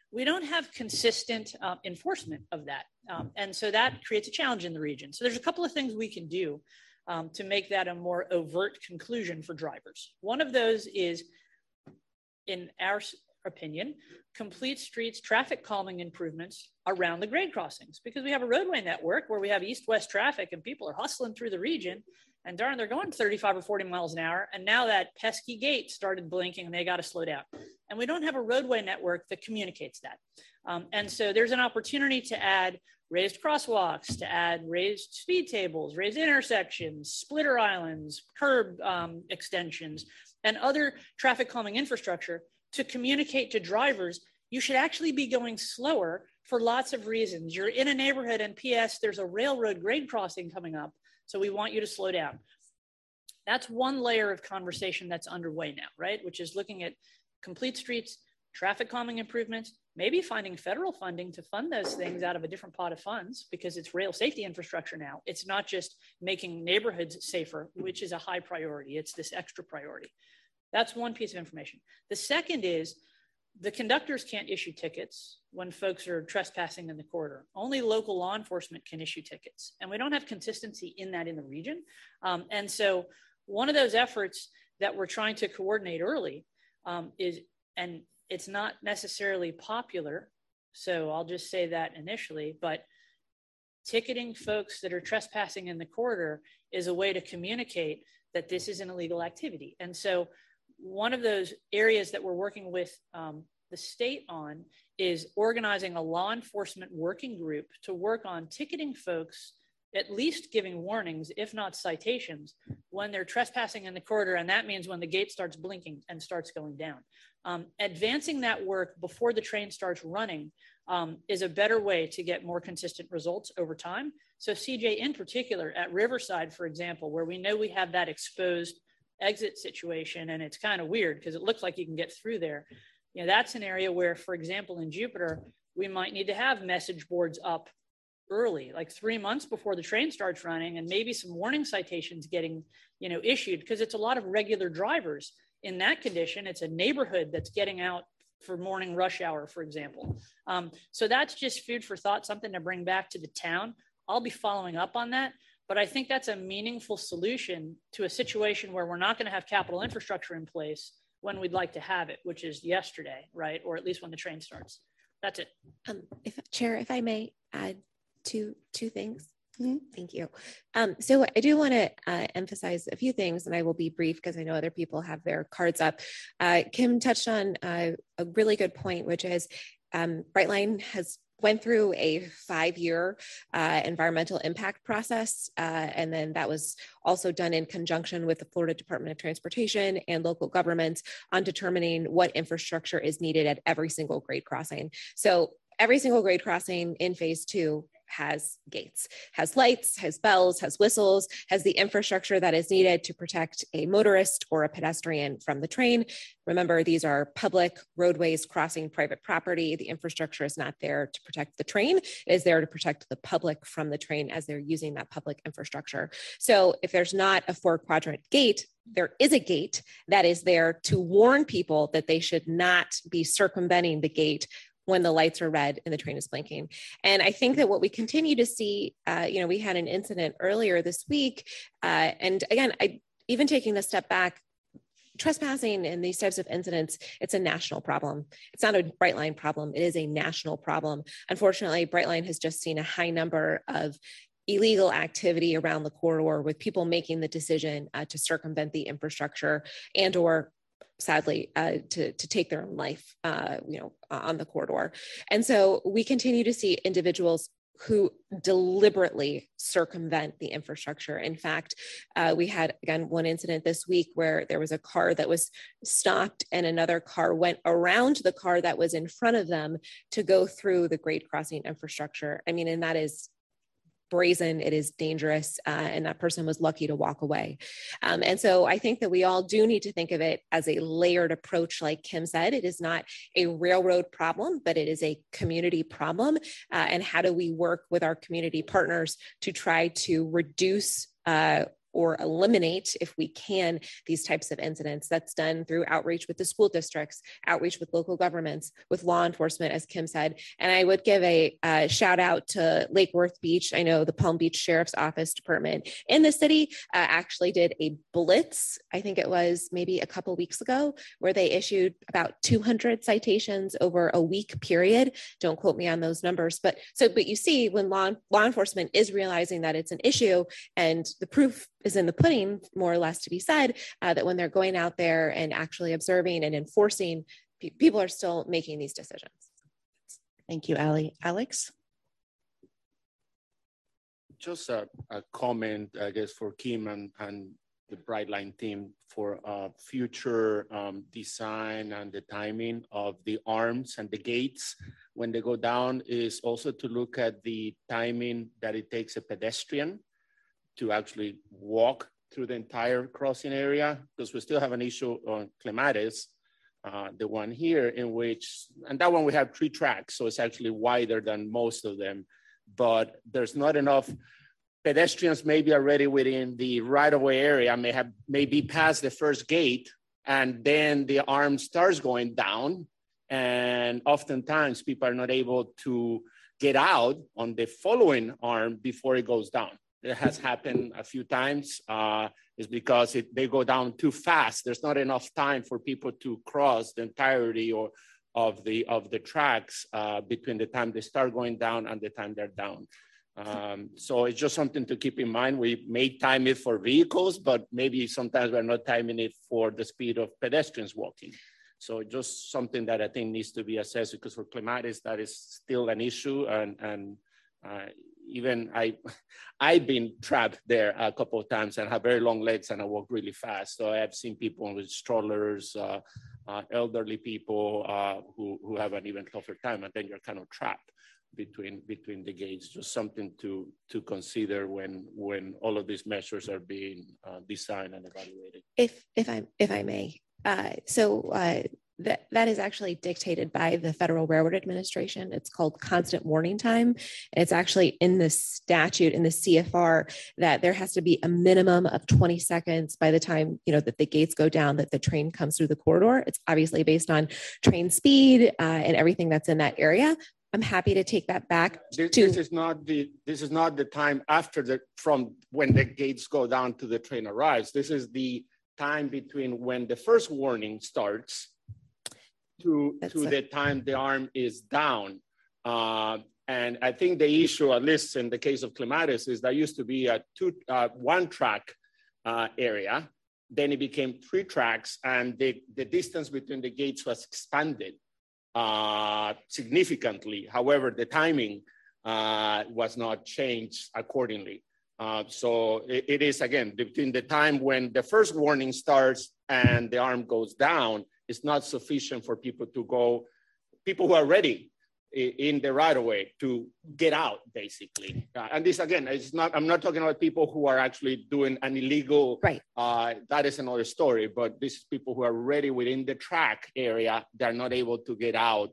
we don't have consistent enforcement of that. And so that creates a challenge in the region. So there's a couple of things we can do to make that a more overt conclusion for drivers. One of those is, in our opinion, complete streets traffic calming improvements around the grade crossings, because we have a roadway network where we have east-west traffic and people are hustling through the region, and darn, they're going 35 or 40 miles an hour. And now that pesky gate started blinking and they got to slow down. And we don't have a roadway network that communicates that. And so there's an opportunity to add raised crosswalks, to add raised speed tables, raised intersections, splitter islands, curb extensions, and other traffic calming infrastructure to communicate to drivers, you should actually be going slower for lots of reasons. You're in a neighborhood and PS, there's a railroad grade crossing coming up, so we want you to slow down. That's one layer of conversation that's underway now, right? Which is looking at complete streets, traffic calming improvements, maybe finding federal funding to fund those things out of a different pot of funds, because it's rail safety infrastructure now. It's not just making neighborhoods safer, which is a high priority. It's this extra priority. That's one piece of information. The second is the conductors can't issue tickets when folks are trespassing in the corridor. Only local law enforcement can issue tickets. And we don't have consistency in that in the region. And so one of those efforts that we're trying to coordinate early is, and it's not necessarily popular, so I'll just say that initially, but ticketing folks that are trespassing in the corridor is a way to communicate that this is an illegal activity. And so one of those areas that we're working with the state on is organizing a law enforcement working group to work on ticketing folks, at least giving warnings, if not citations, when they're trespassing in the corridor. And that means when the gate starts blinking and starts going down. Advancing that work before the train starts running is a better way to get more consistent results over time. So CJ in particular at Riverside, for example, where we know we have that exposed exit situation, and it's kind of weird because it looks like you can get through there. You know, that's an area where, for example, in Jupiter, we might need to have message boards up early, like 3 months before the train starts running, and maybe some warning citations getting, you know, issued, because it's a lot of regular drivers in that condition. It's a neighborhood that's getting out for morning rush hour, for example. So that's just food for thought, something to bring back to the town. I'll be following up on that. But I think that's a meaningful solution to a situation where we're not going to have capital infrastructure in place when we'd like to have it, which is yesterday, right? Or at least when the train starts. That's it.
Chair, if I may add two things. Thank you. So I do want to emphasize a few things, and I will be brief because I know other people have their cards up. Kim touched on a really good point, which is Brightline has went through a 5-year environmental impact process. And then that was also done in conjunction with the Florida Department of Transportation and local governments on determining what infrastructure is needed at every single grade crossing. So every single grade crossing in phase 2 has gates, has lights, has bells, has whistles, has the infrastructure that is needed to protect a motorist or a pedestrian from the train. Remember, these are public roadways crossing private property. The infrastructure is not there to protect the train. It is there to protect the public from the train as they're using that public infrastructure. So if there's not a 4-quadrant gate, there is a gate that is there to warn people that they should not be circumventing the gate when the lights are red and the train is blinking. And I think that what we continue to see, we had an incident earlier this week. And again, even taking a step back, trespassing and these types of incidents, it's a national problem. It's not a Brightline problem. It is a national problem. Unfortunately, Brightline has just seen a high number of illegal activity around the corridor with people making the decision to circumvent the infrastructure and or sadly, to take their own life, on the corridor. And so we continue to see individuals who deliberately circumvent the infrastructure. In fact, we had, again, one incident this week where there was a car that was stopped and another car went around the car that was in front of them to go through the grade crossing infrastructure. I mean, and that is brazen, it is dangerous, and that person was lucky to walk away. And so I think that we all do need to think of it as a layered approach. Like Kim said, it is not a railroad problem, but it is a community problem. And how do we work with our community partners to try to reduce or eliminate, if we can, these types of incidents. That's done through outreach with the school districts, outreach with local governments, with law enforcement, as Kim said. And I would give a shout out to Lake Worth Beach. I know the Palm Beach Sheriff's Office Department in the city actually did a blitz, I think it was maybe a couple weeks ago, where they issued about 200 citations over a week period. Don't quote me on those numbers, but you see, when law enforcement is realizing that it's an issue, and the proof is in the pudding, more or less to be said, that when they're going out there and actually observing and enforcing, people are still making these decisions.
Thank you, Ali. Alex?
Just a comment, I guess, for Kim and the Brightline team for future design and the timing of the arms and the gates when they go down, is also to look at the timing that it takes a pedestrian to actually walk through the entire crossing area, because we still have an issue on Clematis, the one here, in which, and that one we have 3 tracks, so it's actually wider than most of them, but there's not enough pedestrians maybe already within the right-of-way area, may be past the first gate, and then the arm starts going down, and oftentimes people are not able to get out on the following arm before it goes down. It has happened a few times. Is because they go down too fast. There's not enough time for people to cross the entirety of the tracks between the time they start going down and the time they're down. So it's just something to keep in mind. We may time it for vehicles, but maybe sometimes we're not timing it for the speed of pedestrians walking. So just something that I think needs to be assessed, because for Clematis, that is still an issue. And even I've been trapped there a couple of times and have very long legs and I walk really fast. So I have seen people with strollers, elderly people who have an even tougher time, and then you're kind of trapped between the gates. Just something to consider when all of these measures are being designed and evaluated.
If I may, that is actually dictated by the Federal Railroad Administration. It's called constant warning time. It's actually in the statute, in the CFR, that there has to be a minimum of 20 seconds by the time, that the gates go down, that the train comes through the corridor. It's obviously based on train speed and everything that's in that area. I'm happy to take that back.
This is not the time from when the gates go down to the train arrives. This is the time between when the first warning starts to the time the arm is down. And I think the issue, at least in the case of Clematis, is that used to be a 1-track area. Then it became 3 tracks, and the distance between the gates was expanded significantly. However, the timing was not changed accordingly. So it is, again, between the time when the first warning starts and the arm goes down, it's not sufficient for people who are ready in the right of way to get out, basically. And this, again, I'm not talking about people who are actually doing an illegal,
right.
That is another story, but this is people who are ready within the track area. They're not able to get out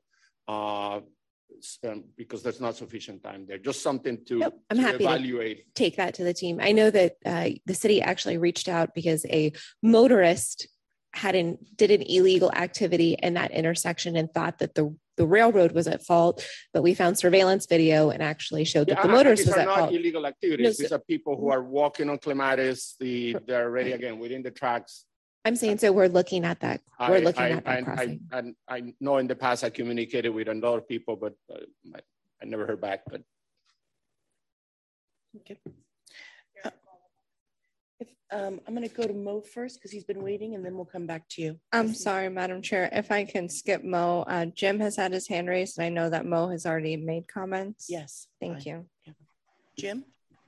because there's not sufficient time there. Just something to
I'm happy
evaluate.
To take that to the team. I know that the city actually reached out because a motorist did an illegal activity in that intersection and thought that the railroad was at fault, but we found surveillance video and actually showed that the motorist was at fault.
These are not illegal activities. These are people who are walking on Clematis. They're already, again, within the tracks.
I'm saying, so we're looking at that. We're looking at that crossing.
I know in the past I communicated with a lot of people, but I never heard back. But
okay. I'm going to go to Mo first because he's been waiting, and then we'll come back to you.
I'm sorry, Madam Chair. If I can skip Mo, Jim has had his hand raised, and I know that Mo has already made comments.
Yes.
Thank you.
Yeah. Jim?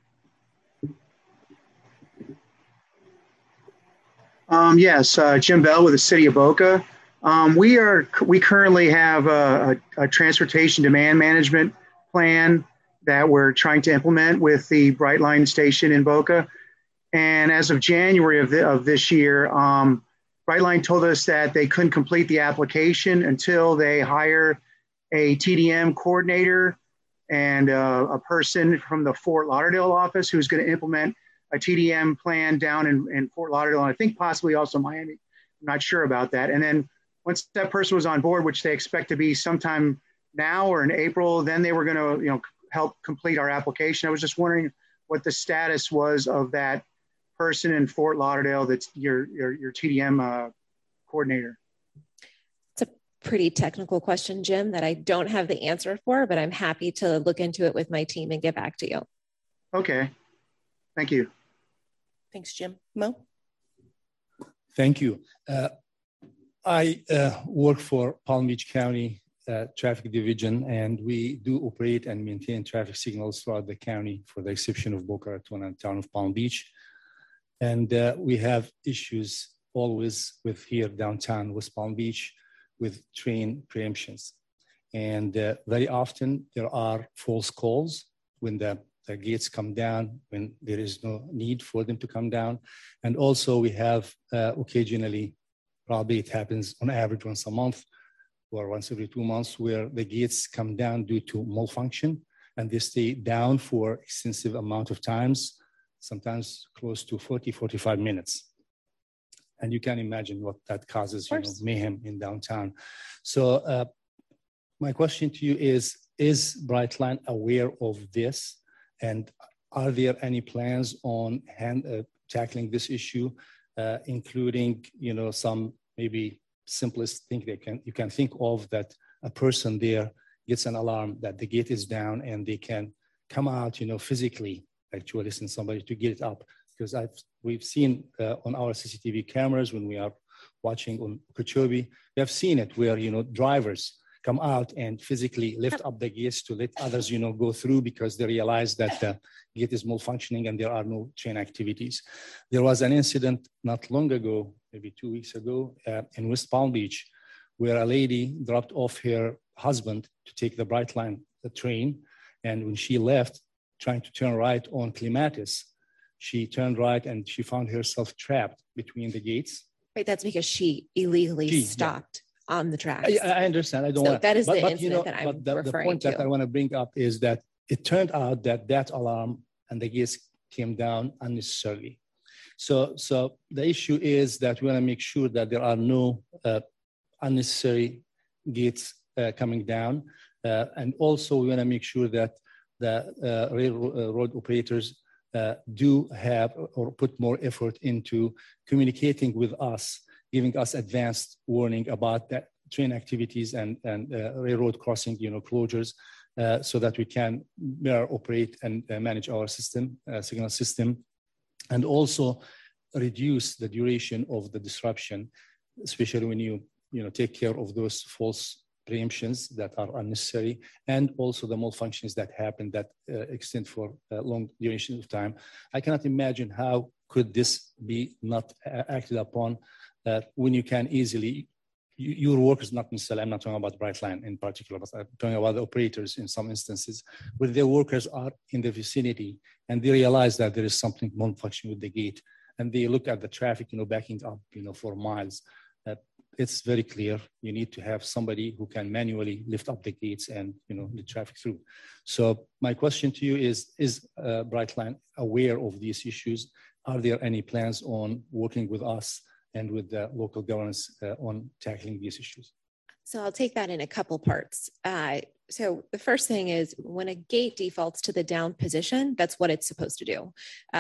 Yes, Jim Bell with the City of Boca. We currently have a transportation demand management plan that we're trying to implement with the Brightline station in Boca. And as of January of this year, Brightline told us that they couldn't complete the application until they hire a TDM coordinator and a person from the Fort Lauderdale office who's going to implement a TDM plan down in Fort Lauderdale, and I think possibly also Miami. I'm not sure about that. And then once that person was on board, which they expect to be sometime now or in April, then they were going to, help complete our application. I was just wondering what the status was of that person in Fort Lauderdale that's your TDM coordinator.
It's a pretty technical question, Jim, that I don't have the answer for, but I'm happy to look into it with my team and get back to you.
Okay. Thank you.
Thanks, Jim. Mo?
Thank you. I work for Palm Beach County Traffic Division, and we do operate and maintain traffic signals throughout the county for the exception of Boca Raton and town of Palm Beach. And we have issues always with here downtown West Palm Beach with train preemptions. And very often there are false calls when the gates come down, when there is no need for them to come down. And also we have occasionally, probably it happens on average once a month or once every 2 months, where the gates come down due to malfunction and they stay down for extensive amount of times, sometimes close to 40, 45 minutes. And you can imagine what that causes, mayhem in downtown. So my question to you is Brightline aware of this? And are there any plans on tackling this issue, including, some maybe simplest thing you can think of, that a person there gets an alarm that the gate is down and they can come out, physically, actually send somebody to get it up. Because we've seen on our CCTV cameras when we are watching on Okeechobee, we have seen it where, drivers come out and physically lift up the gates to let others, go through because they realize that the gate is malfunctioning and there are no train activities. There was an incident not long ago, maybe 2 weeks ago, in West Palm Beach, where a lady dropped off her husband to take the Brightline train. And when she left, trying to turn right on Clematis, she turned right and she found herself trapped between the gates.
Right, that's because she illegally stopped on the tracks.
I understand. I don't
so
want
that is the incident that I'm
the
referring
point
to.
that I want to bring up is that it turned out that alarm and the gates came down unnecessarily. So the issue is that we want to make sure that there are no unnecessary gates coming down. And also we want to make sure that the railroad operators do have or put more effort into communicating with us, giving us advanced warning about that train activities and railroad crossing, closures, so that we can better operate and manage our signal system, and also reduce the duration of the disruption, especially when you take care of those false preemptions that are unnecessary, and also the malfunctions that happen that extend for a long duration of time. I cannot imagine how could this be not acted upon when you can easily, your workers, not necessarily, I'm not talking about Brightline in particular, but I'm talking about the operators in some instances, where their workers are in the vicinity and they realize that there is something malfunctioning with the gate, and they look at the traffic, backing up, for miles. It's very clear you need to have somebody who can manually lift up the gates and let traffic through. So my question to you is Brightline aware of these issues? Are there any plans on working with us and with the local governments on tackling these issues?
So I'll take that in a couple parts. So the first thing is when a gate defaults to the down position, that's what it's supposed to do.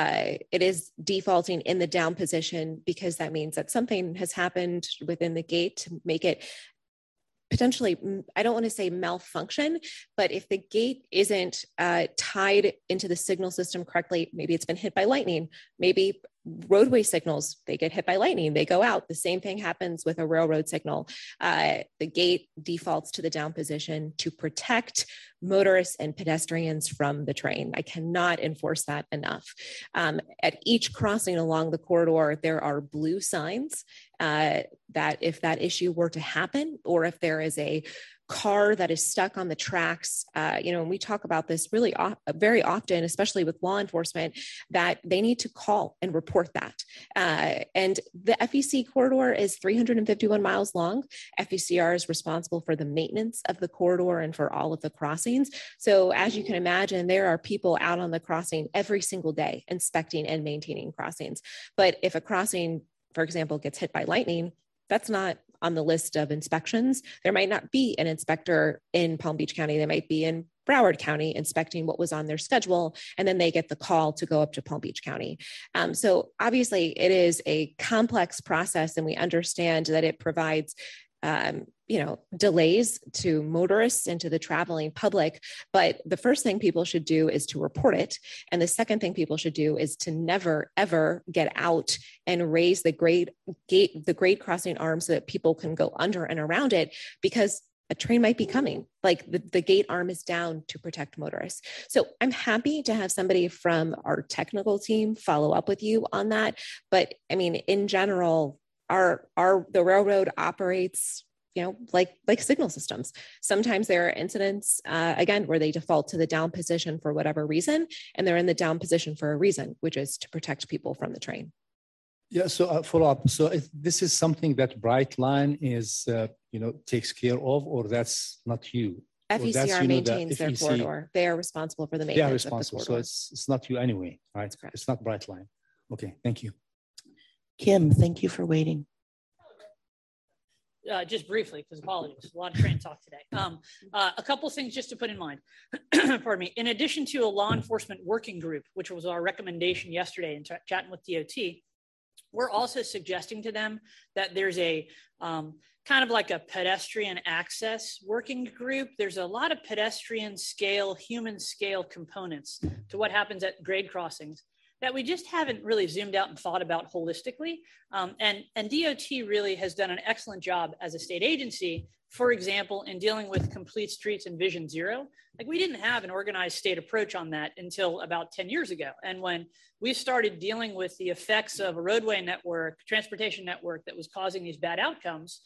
It is defaulting in the down position because that means that something has happened within the gate to make it potentially, I don't want to say malfunction, but if the gate isn't tied into the signal system correctly, maybe it's been hit by lightning, maybe roadway signals, they get hit by lightning, they go out. The same thing happens with a railroad signal. The gate defaults to the down position to protect motorists and pedestrians from the train. I cannot enforce that enough. At each crossing along the corridor, there are blue signs that if that issue were to happen, or if there is a car that is stuck on the tracks, and we talk about this really very often, especially with law enforcement, that they need to call and report that. And the FEC corridor is 351 miles long. FECR is responsible for the maintenance of the corridor and for all of the crossings. So as you can imagine, there are people out on the crossing every single day inspecting and maintaining crossings. But if a crossing, for example, gets hit by lightning, that's not on the list of inspections. There might not be an inspector in Palm Beach County. They might be in Broward County inspecting what was on their schedule, and then they get the call to go up to Palm Beach County. So obviously it is a complex process, and we understand that it provides delays to motorists and to the traveling public. But the first thing people should do is to report it. And the second thing people should do is to never, ever get out and raise the grade crossing arm so that people can go under and around it, because a train might be coming. Like the gate arm is down to protect motorists. So I'm happy to have somebody from our technical team follow up with you on that. But I mean, in general, the railroad operates, like signal systems. Sometimes there are incidents, again, where they default to the down position for whatever reason, and they're in the down position for a reason, which is to protect people from the train.
Yeah, so follow up. So if this is something that Brightline is, takes care of, or that's not you?
FECR maintains their corridor. They are responsible for the maintenance.
They are responsible, so it's not you anyway, right?
That's correct.
It's not Brightline. Okay, thank you.
Kim, thank you for waiting.
Just briefly, because apologies, a lot of train talk today. A couple things just to put in mind. Pardon me. In addition to a law enforcement working group, which was our recommendation yesterday in chatting with DOT, we're also suggesting to them that there's a kind of like a pedestrian access working group. There's a lot of pedestrian scale, human scale components to what happens at grade crossings that we just haven't really zoomed out and thought about holistically. And DOT really has done an excellent job as a state agency, for example, in dealing with complete streets and Vision Zero. Like, we didn't have an organized state approach on that until about 10 years ago. And when we started dealing with the effects of a roadway network, transportation network that was causing these bad outcomes,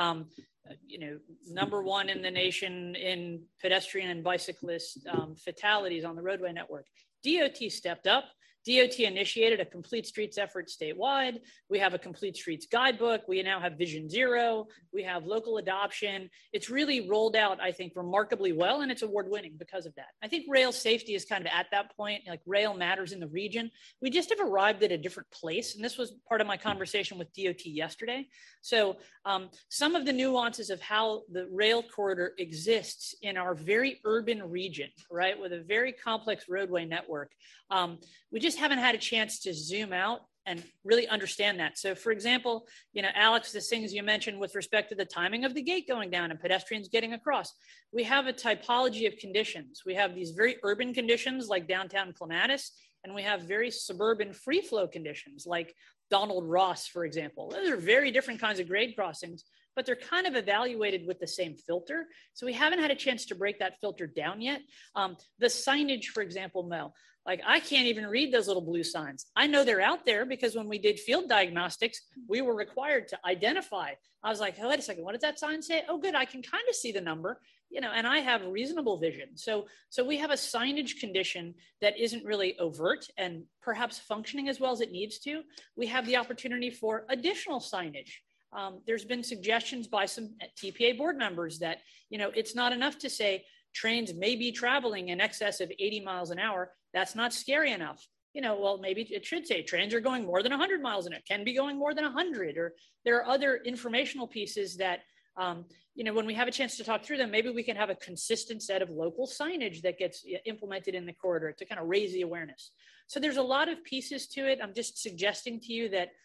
number one in the nation in pedestrian and bicyclist fatalities on the roadway network, DOT stepped up. DOT initiated a complete streets effort statewide. We have a complete streets guidebook. We now have Vision Zero. We have local adoption. It's really rolled out, I think, remarkably well, and it's award winning because of that. I think rail safety is kind of at that point, like rail matters in the region. We just have arrived at a different place. And this was part of my conversation with DOT yesterday. So some of the nuances of how the rail corridor exists in our very urban region, right, with a very complex roadway network, we just haven't had a chance to zoom out and really understand that. So for example, Alex, the things you mentioned with respect to the timing of the gate going down and pedestrians getting across, we have a typology of conditions. We have these very urban conditions like downtown Clematis, and we have very suburban free flow conditions like Donald Ross, for example. Those are very different kinds of grade crossings, but they're kind of evaluated with the same filter. So we haven't had a chance to break that filter down yet. The signage, for example, Mel, like I can't even read those little blue signs. I know they're out there because when we did field diagnostics, we were required to identify. I was like, oh, wait a second, what does that sign say? Oh, good, I can kind of see the number, and I have reasonable vision. So we have a signage condition that isn't really overt and perhaps functioning as well as it needs to. We have the opportunity for additional signage. There's been suggestions by some TPA board members that, it's not enough to say trains may be traveling in excess of 80 miles an hour. That's not scary enough. Well, maybe it should say trains are going more than 100 miles an hour, can be going more than 100, or there are other informational pieces that, when we have a chance to talk through them, maybe we can have a consistent set of local signage that gets implemented in the corridor to kind of raise the awareness. So there's a lot of pieces to it. I'm just suggesting to you that,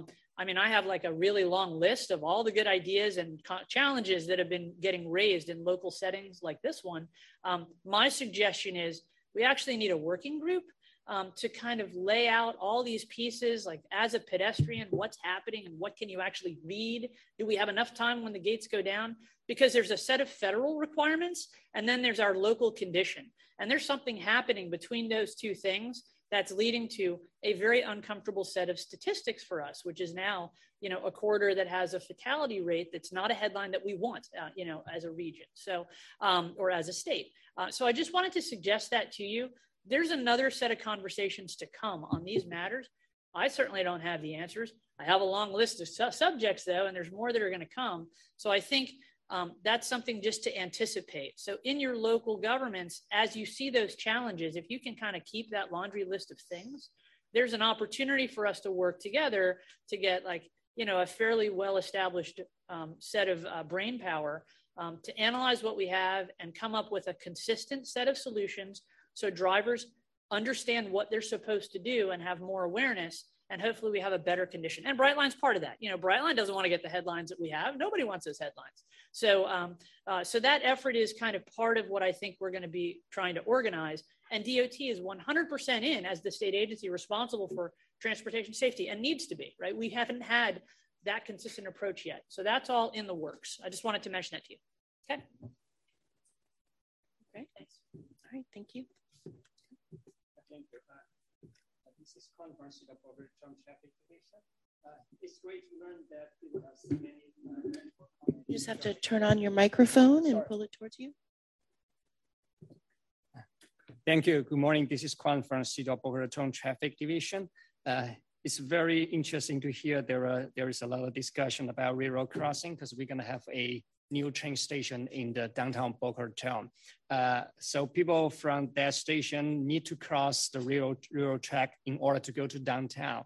I have like a really long list of all the good ideas and challenges that have been getting raised in local settings like this one. My suggestion is we actually need a working group to kind of lay out all these pieces, like as a pedestrian, what's happening and what can you actually read? Do we have enough time when the gates go down? Because there's a set of federal requirements and then there's our local condition. And there's something happening between those two things that's leading to a very uncomfortable set of statistics for us, which is now, a corridor that has a fatality rate that's not a headline that we want, as a region, so, or as a state. So I just wanted to suggest that to you. There's another set of conversations to come on these matters. I certainly don't have the answers. I have a long list of subjects, though, and there's more that are going to come. So I think that's something just to anticipate. So in your local governments, as you see those challenges, if you can kind of keep that laundry list of things, there's an opportunity for us to work together to get a fairly well-established set of brain power to analyze what we have and come up with a consistent set of solutions so drivers understand what they're supposed to do and have more awareness, and hopefully we have a better condition. And Brightline's part of that. Brightline doesn't want to get the headlines that we have. Nobody wants those headlines. So, so that effort is kind of part of what I think we're going to be trying to organize. And DOT is 100% in as the state agency responsible for transportation safety, and needs to be, right? We haven't had that consistent approach yet. So that's all in the works. I just wanted to mention that to you. Okay.
Okay, thanks. All right, thank you.
This is conference of Overton Traffic Division. It's great to learn that we have so many.
You just have to turn on your microphone and pull it towards you.
Thank you. Good morning. This is Kwan from City of Overton Traffic Division. It's very interesting to hear there is a lot of discussion about railroad crossing, because we're going to have a new train station in the downtown Boca Raton. So people from that station need to cross the railroad track in order to go to downtown.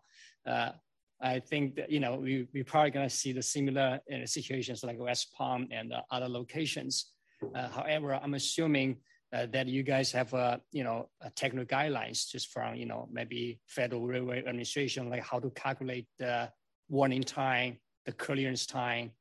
I think that, we're probably going to see the similar situations like West Palm and other locations. However, I'm assuming that you guys have technical guidelines just from maybe Federal Railway Administration, like how to calculate the warning time, the clearance time.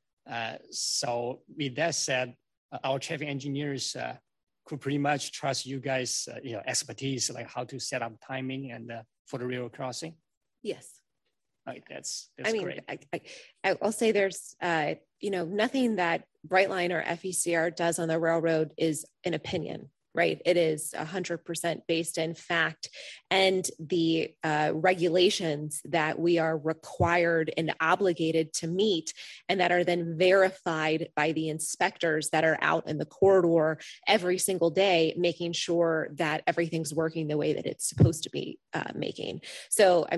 So with that said, our traffic engineers could pretty much trust you guys, expertise, like how to set up timing and for the railroad crossing.
Yes.
Right, that's
great.
I'll
say there's, nothing that Brightline or FECR does on the railroad is an opinion, right? It is 100% based in fact, and the regulations that we are required and obligated to meet, and that are then verified by the inspectors that are out in the corridor every single day, making sure that everything's working the way that it's supposed to be making. So,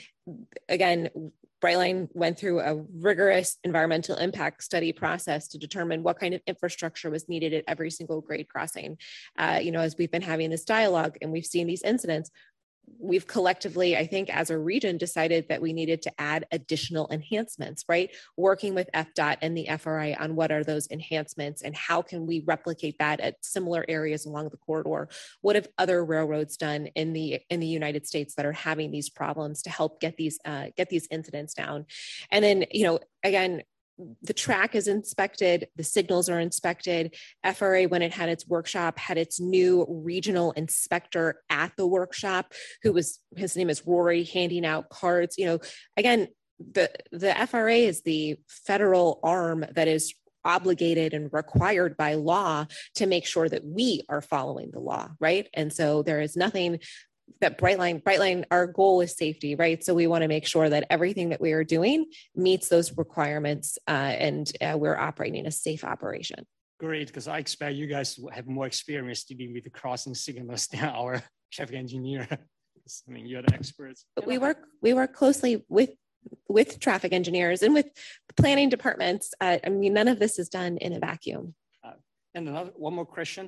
again, Brightline went through a rigorous environmental impact study process to determine what kind of infrastructure was needed at every single grade crossing. As we've been having this dialogue and we've seen these incidents, we've collectively, I think, as a region, decided that we needed to add additional enhancements, right? Working with FDOT and the FRA on what are those enhancements and how can we replicate that at similar areas along the corridor? What have other railroads done in the United States that are having these problems to help get these incidents down? And then, again, the track is inspected, the signals are inspected. FRA, when it had its workshop, had its new regional inspector at the workshop, his name is Rory, handing out cards. Again, the FRA is the federal arm that is obligated and required by law to make sure that we are following the law, right? And so there is nothing that Brightline, our goal is safety, right? So we want to make sure that everything that we are doing meets those requirements, and we're operating a safe operation.
Great, because I expect you guys to have more experience dealing with the crossing signals than our traffic engineer. You're the experts.
But we work closely with traffic engineers and with planning departments. None of this is done in a vacuum.
And one more question.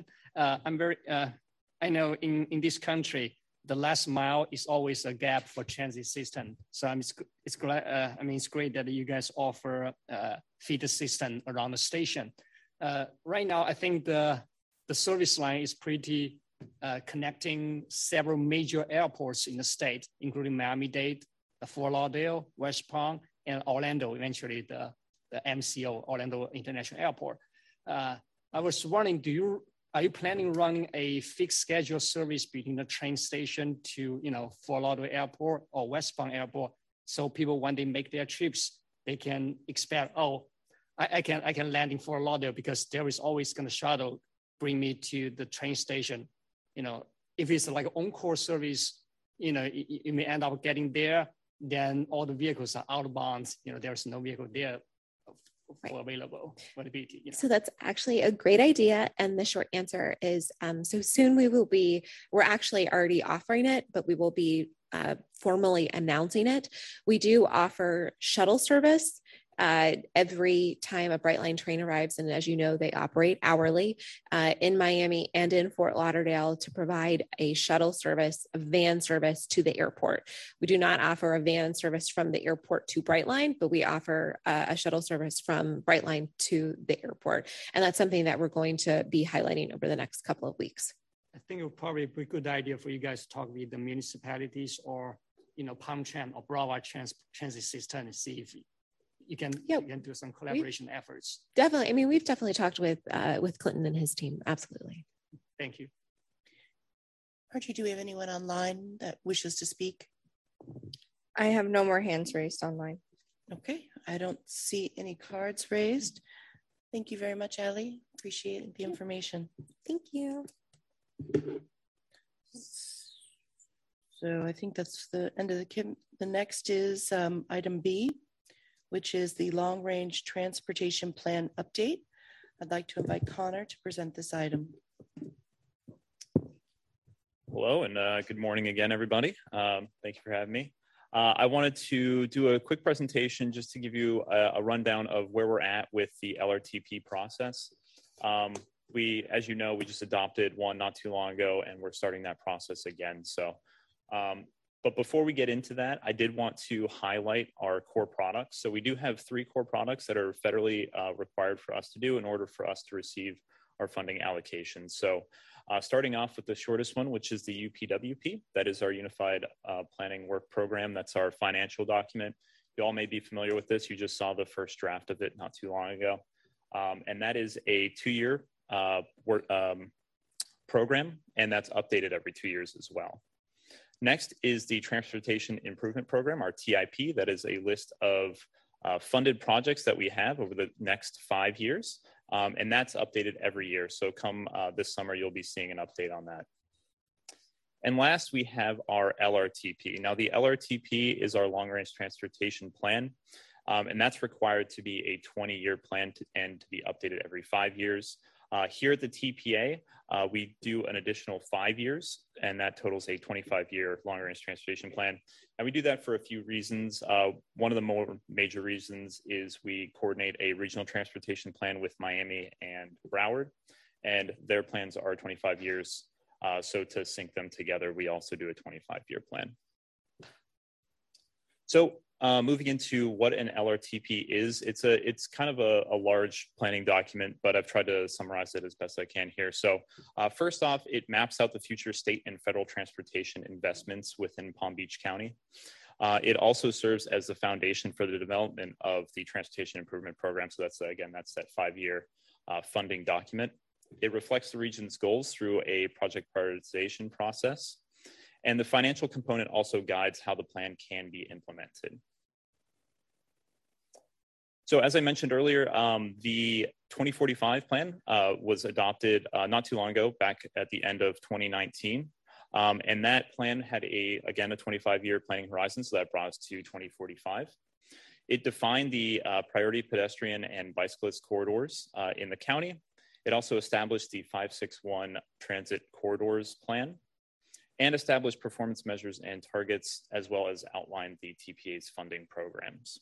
I know in this country, the last mile is always a gap for transit system. So it's great that you guys offer feeder system around the station. Right now, I think the service line is pretty connecting several major airports in the state, including Miami-Dade, Fort Lauderdale, West Palm, and Orlando, eventually the MCO, Orlando International Airport. I was wondering, are you planning running a fixed schedule service between the train station to, Fort Lauderdale Airport or West Palm Airport, so people, when they make their trips, they can expect, I can land in Fort Lauderdale because there is always going to shuttle bring me to the train station. If it's like on-call service, you may end up getting there, then all the vehicles are out of bounds. There's no vehicle there for availability.
So that's actually a great idea. And the short answer is, so soon we're actually already offering it, but we will be formally announcing it. We do offer shuttle service every time a Brightline train arrives. And as you know, they operate hourly in Miami and in Fort Lauderdale to provide a shuttle service, a van service to the airport. We do not offer a van service from the airport to Brightline, but we offer a shuttle service from Brightline to the airport. And that's something that we're going to be highlighting over the next couple of weeks.
I think it would probably be a good idea for you guys to talk with the municipalities or, Palm Tran or Broward Transit System and see if you can do some collaboration efforts.
Definitely. I mean, we've definitely talked with Clinton and his team. Absolutely.
Thank you.
Archie, do we have anyone online that wishes to speak?
I have no more hands raised online.
Okay. I don't see any cards raised. Thank you very much, Ali. Appreciate the information.
Thank you.
So I think that's the end of the next is item B, which is the long-range transportation plan update. I'd like to invite Connor to present this item.
Hello, and good morning again, everybody. Thank you for having me. I wanted to do a quick presentation just to give you a rundown of where we're at with the LRTP process. As you know, we just adopted one not too long ago, and we're starting that process again. So, but before we get into that, I did want to highlight our core products. So we do have 3 core products that are federally required for us to do in order for us to receive our funding allocations. So starting off with the shortest one, which is the UPWP, that is our Unified Planning Work Program. That's our financial document. You all may be familiar with this. You just saw the first draft of it not too long ago. And that is a 2-year program, and that's updated every 2 years as well. Next is the Transportation Improvement Program, our TIP. That is a list of funded projects that we have over the next 5 years, and that's updated every year. So come this summer, you'll be seeing an update on that. And last, we have our LRTP. Now, the LRTP is our long-range transportation plan, and that's required to be a 20-year plan and to be updated every 5 years. Here at the TPA, we do an additional 5 years, and that totals a 25-year long-range transportation plan. And we do that for a few reasons. One of the more major reasons is we coordinate a regional transportation plan with Miami and Broward, and their plans are 25 years. So to sync them together, we also do a 25-year plan. So moving into what an LRTP is, it's kind of a large planning document, but I've tried to summarize it as best I can here. So first off, it maps out the future state and federal transportation investments within Palm Beach County. It also serves as the foundation for the development of the Transportation Improvement Program. So that's, again, that's that 5-year funding document. It reflects the region's goals through a project prioritization process. And the financial component also guides how the plan can be implemented. So as I mentioned earlier, the 2045 plan was adopted not too long ago, back at the end of 2019. And that plan had, again, a 25-year planning horizon, so that brought us to 2045. It defined the priority pedestrian and bicyclist corridors in the county. It also established the 561 transit corridors plan and established performance measures and targets, as well as outlined the TPA's funding programs.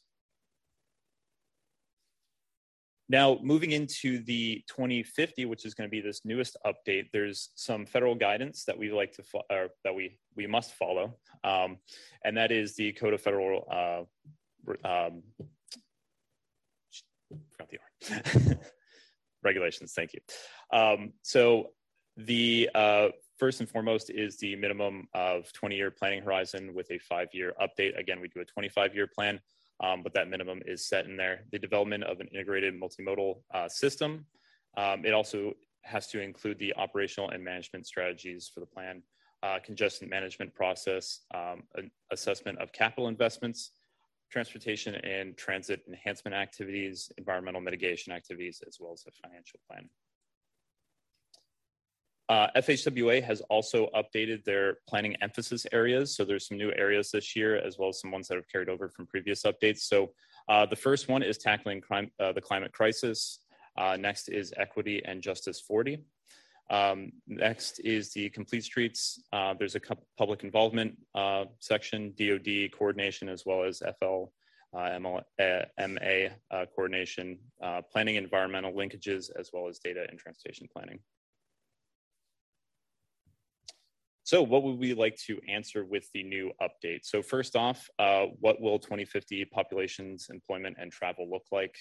Now, moving into the 2050, which is going to be this newest update, there's some federal guidance that we like to that we must follow, and that is the Code of Federal forgot the R. Regulations. Thank you. So the first and foremost is the minimum of 20-year planning horizon with a 5-year update. Again, we do a 25-year plan. But that minimum is set in there. The development of an integrated multimodal system. It also has to include the operational and management strategies for the plan, congestion management process, an assessment of capital investments, transportation and transit enhancement activities, environmental mitigation activities, as well as a financial plan. FHWA has also updated their planning emphasis areas. So there's some new areas this year, as well as some ones that have carried over from previous updates. So the first one is tackling the climate crisis. Next is equity and justice 40. Next is the complete streets. There's a public involvement section, DOD coordination, as well as MA coordination, planning environmental linkages, as well as data and transportation planning. So what would we like to answer with the new update? So first off, what will 2050 populations, employment, and travel look like?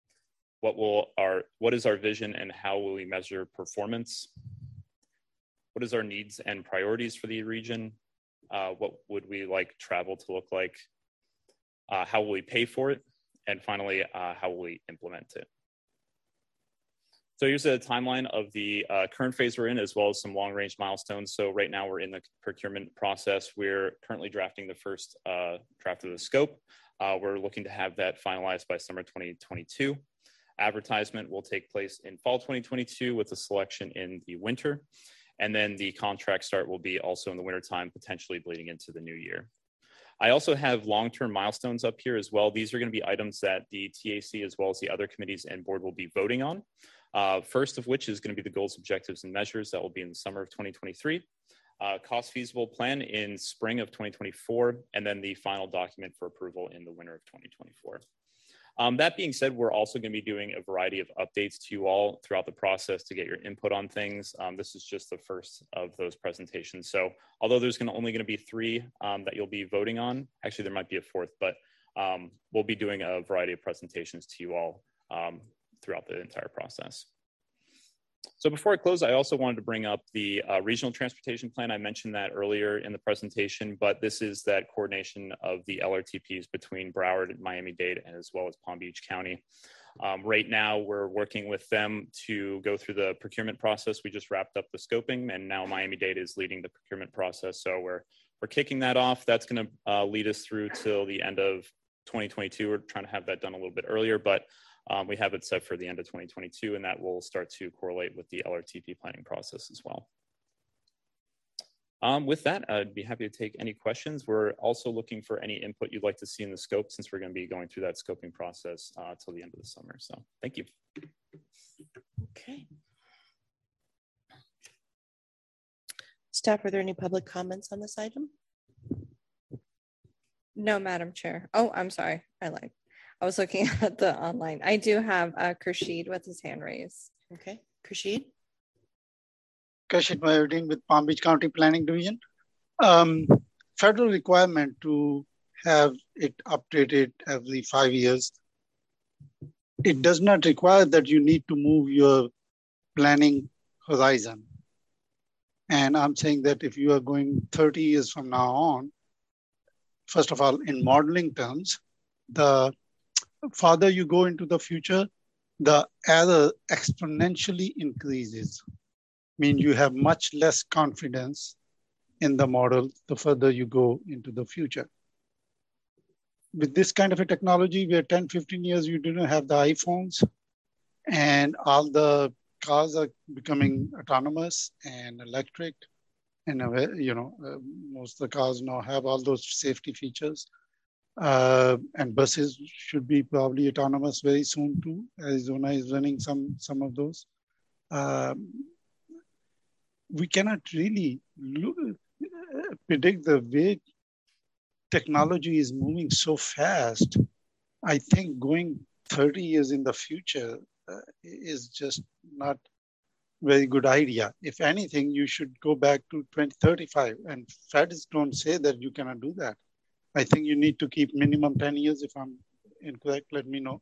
What is our vision and how will we measure performance? What is our needs and priorities for the region? What would we like travel to look like? How will we pay for it? And finally, how will we implement it? So here's a timeline of the current phase we're in, as well as some long-range milestones. So right now we're in the procurement process. We're currently drafting the first draft of the scope. We're looking to have that finalized by summer 2022. Advertisement will take place in fall 2022 with a selection in the winter. And then the contract start will be also in the wintertime, potentially bleeding into the new year. I also have long-term milestones up here as well. These are going to be items that the TAC, as well as the other committees and board, will be voting on. First of which is going to be the goals, objectives, and measures that will be in the summer of 2023. Cost feasible plan in spring of 2024, and then the final document for approval in the winter of 2024. That being said, we're also going to be doing a variety of updates to you all throughout the process to get your input on things. This is just the first of those presentations. So although there's only going to be 3 that you'll be voting on, actually there might be a 4th, but we'll be doing a variety of presentations to you all throughout the entire process. So before I close, I also wanted to bring up the regional transportation plan. I mentioned that earlier in the presentation, but this is that coordination of the LRTPs between Broward, Miami-Dade, and as well as Palm Beach County. Right now, we're working with them to go through the procurement process. We just wrapped up the scoping, and now Miami-Dade is leading the procurement process. So we're kicking that off. That's going to lead us through till the end of 2022. We're trying to have that done a little bit earlier, but we have it set for the end of 2022, and that will start to correlate with the LRTP planning process as well. With that, I'd be happy to take any questions. We're also looking for any input you'd like to see in the scope, since we're going to be going through that scoping process till the end of the summer. So thank you.
Okay. Staff, are there any public comments on this item?
No, Madam Chair. Oh, I'm sorry. I lied. I was looking at the online. I do have Khurshid with his hand raised.
Okay, Khurshid.
Khurshid Mayuddin with Palm Beach County Planning Division. Federal requirement to have it updated every 5 years. It does not require that you need to move your planning horizon. And I'm saying that if you are going 30 years from now on, first of all, in modeling terms, the farther you go into the future, the error exponentially increases. Mean you have much less confidence in the model the further you go into the future. With this kind of a technology, where 10, 15 years you didn't have the iPhones, and all the cars are becoming autonomous and electric, and most of the cars now have all those safety features. And buses should be probably autonomous very soon too. Arizona is running some of those. We cannot really predict the way technology is moving so fast. I think going 30 years in the future is just not very good idea. If anything, you should go back to 2035, and feds don't say that you cannot do that. I think you need to keep minimum 10 years. If I'm incorrect, let me know.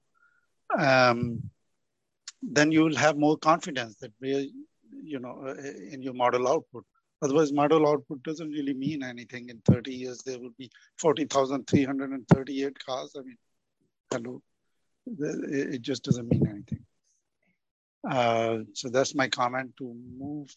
Then you will have more confidence that in your model output. Otherwise, model output doesn't really mean anything. In 30 years, there will be 40,338 cars. I mean, hello, it just doesn't mean anything. So that's my comment, to move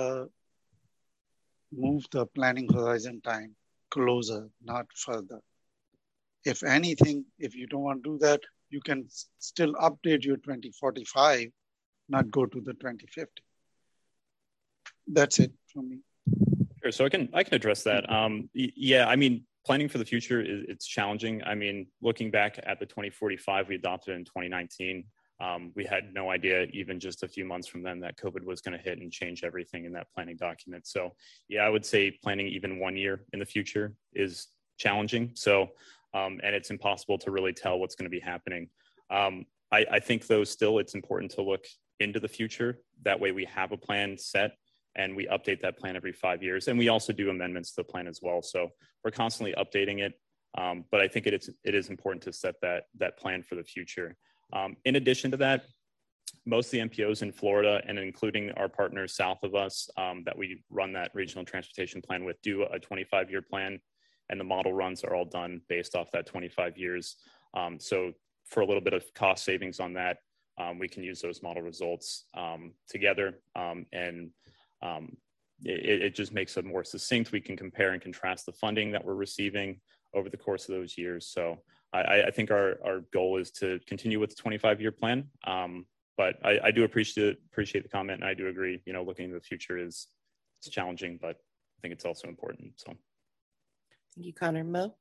the planning horizon time closer, not further. If anything, if you don't want to do that, you can still update your 2045, not go to the 2050. That's it from me.
Sure. So I can address that. Yeah, I mean, planning for the future it's challenging. I mean, looking back at the 2045 we adopted in 2019, we had no idea even just a few months from then that COVID was going to hit and change everything in that planning document. So yeah, I would say planning even 1 year in the future is challenging. So and it's impossible to really tell what's going to be happening. I think though still it's important to look into the future. That way we have a plan set and we update that plan every 5 years. And we also do amendments to the plan as well. So we're constantly updating it. But I think it is important to set that plan for the future. In addition to that, most of the MPOs in Florida and including our partners south of us that we run that regional transportation plan with do a 25-year plan, and the model runs are all done based off that 25 years. So for a little bit of cost savings on that, we can use those model results together and it just makes it more succinct. We can compare and contrast the funding that we're receiving over the course of those years. So I think our goal is to continue with the 25-year plan. But I do appreciate the comment, and I do agree, you know, looking into the future it's challenging, but I think it's also important. So
thank you, Connor. Mo?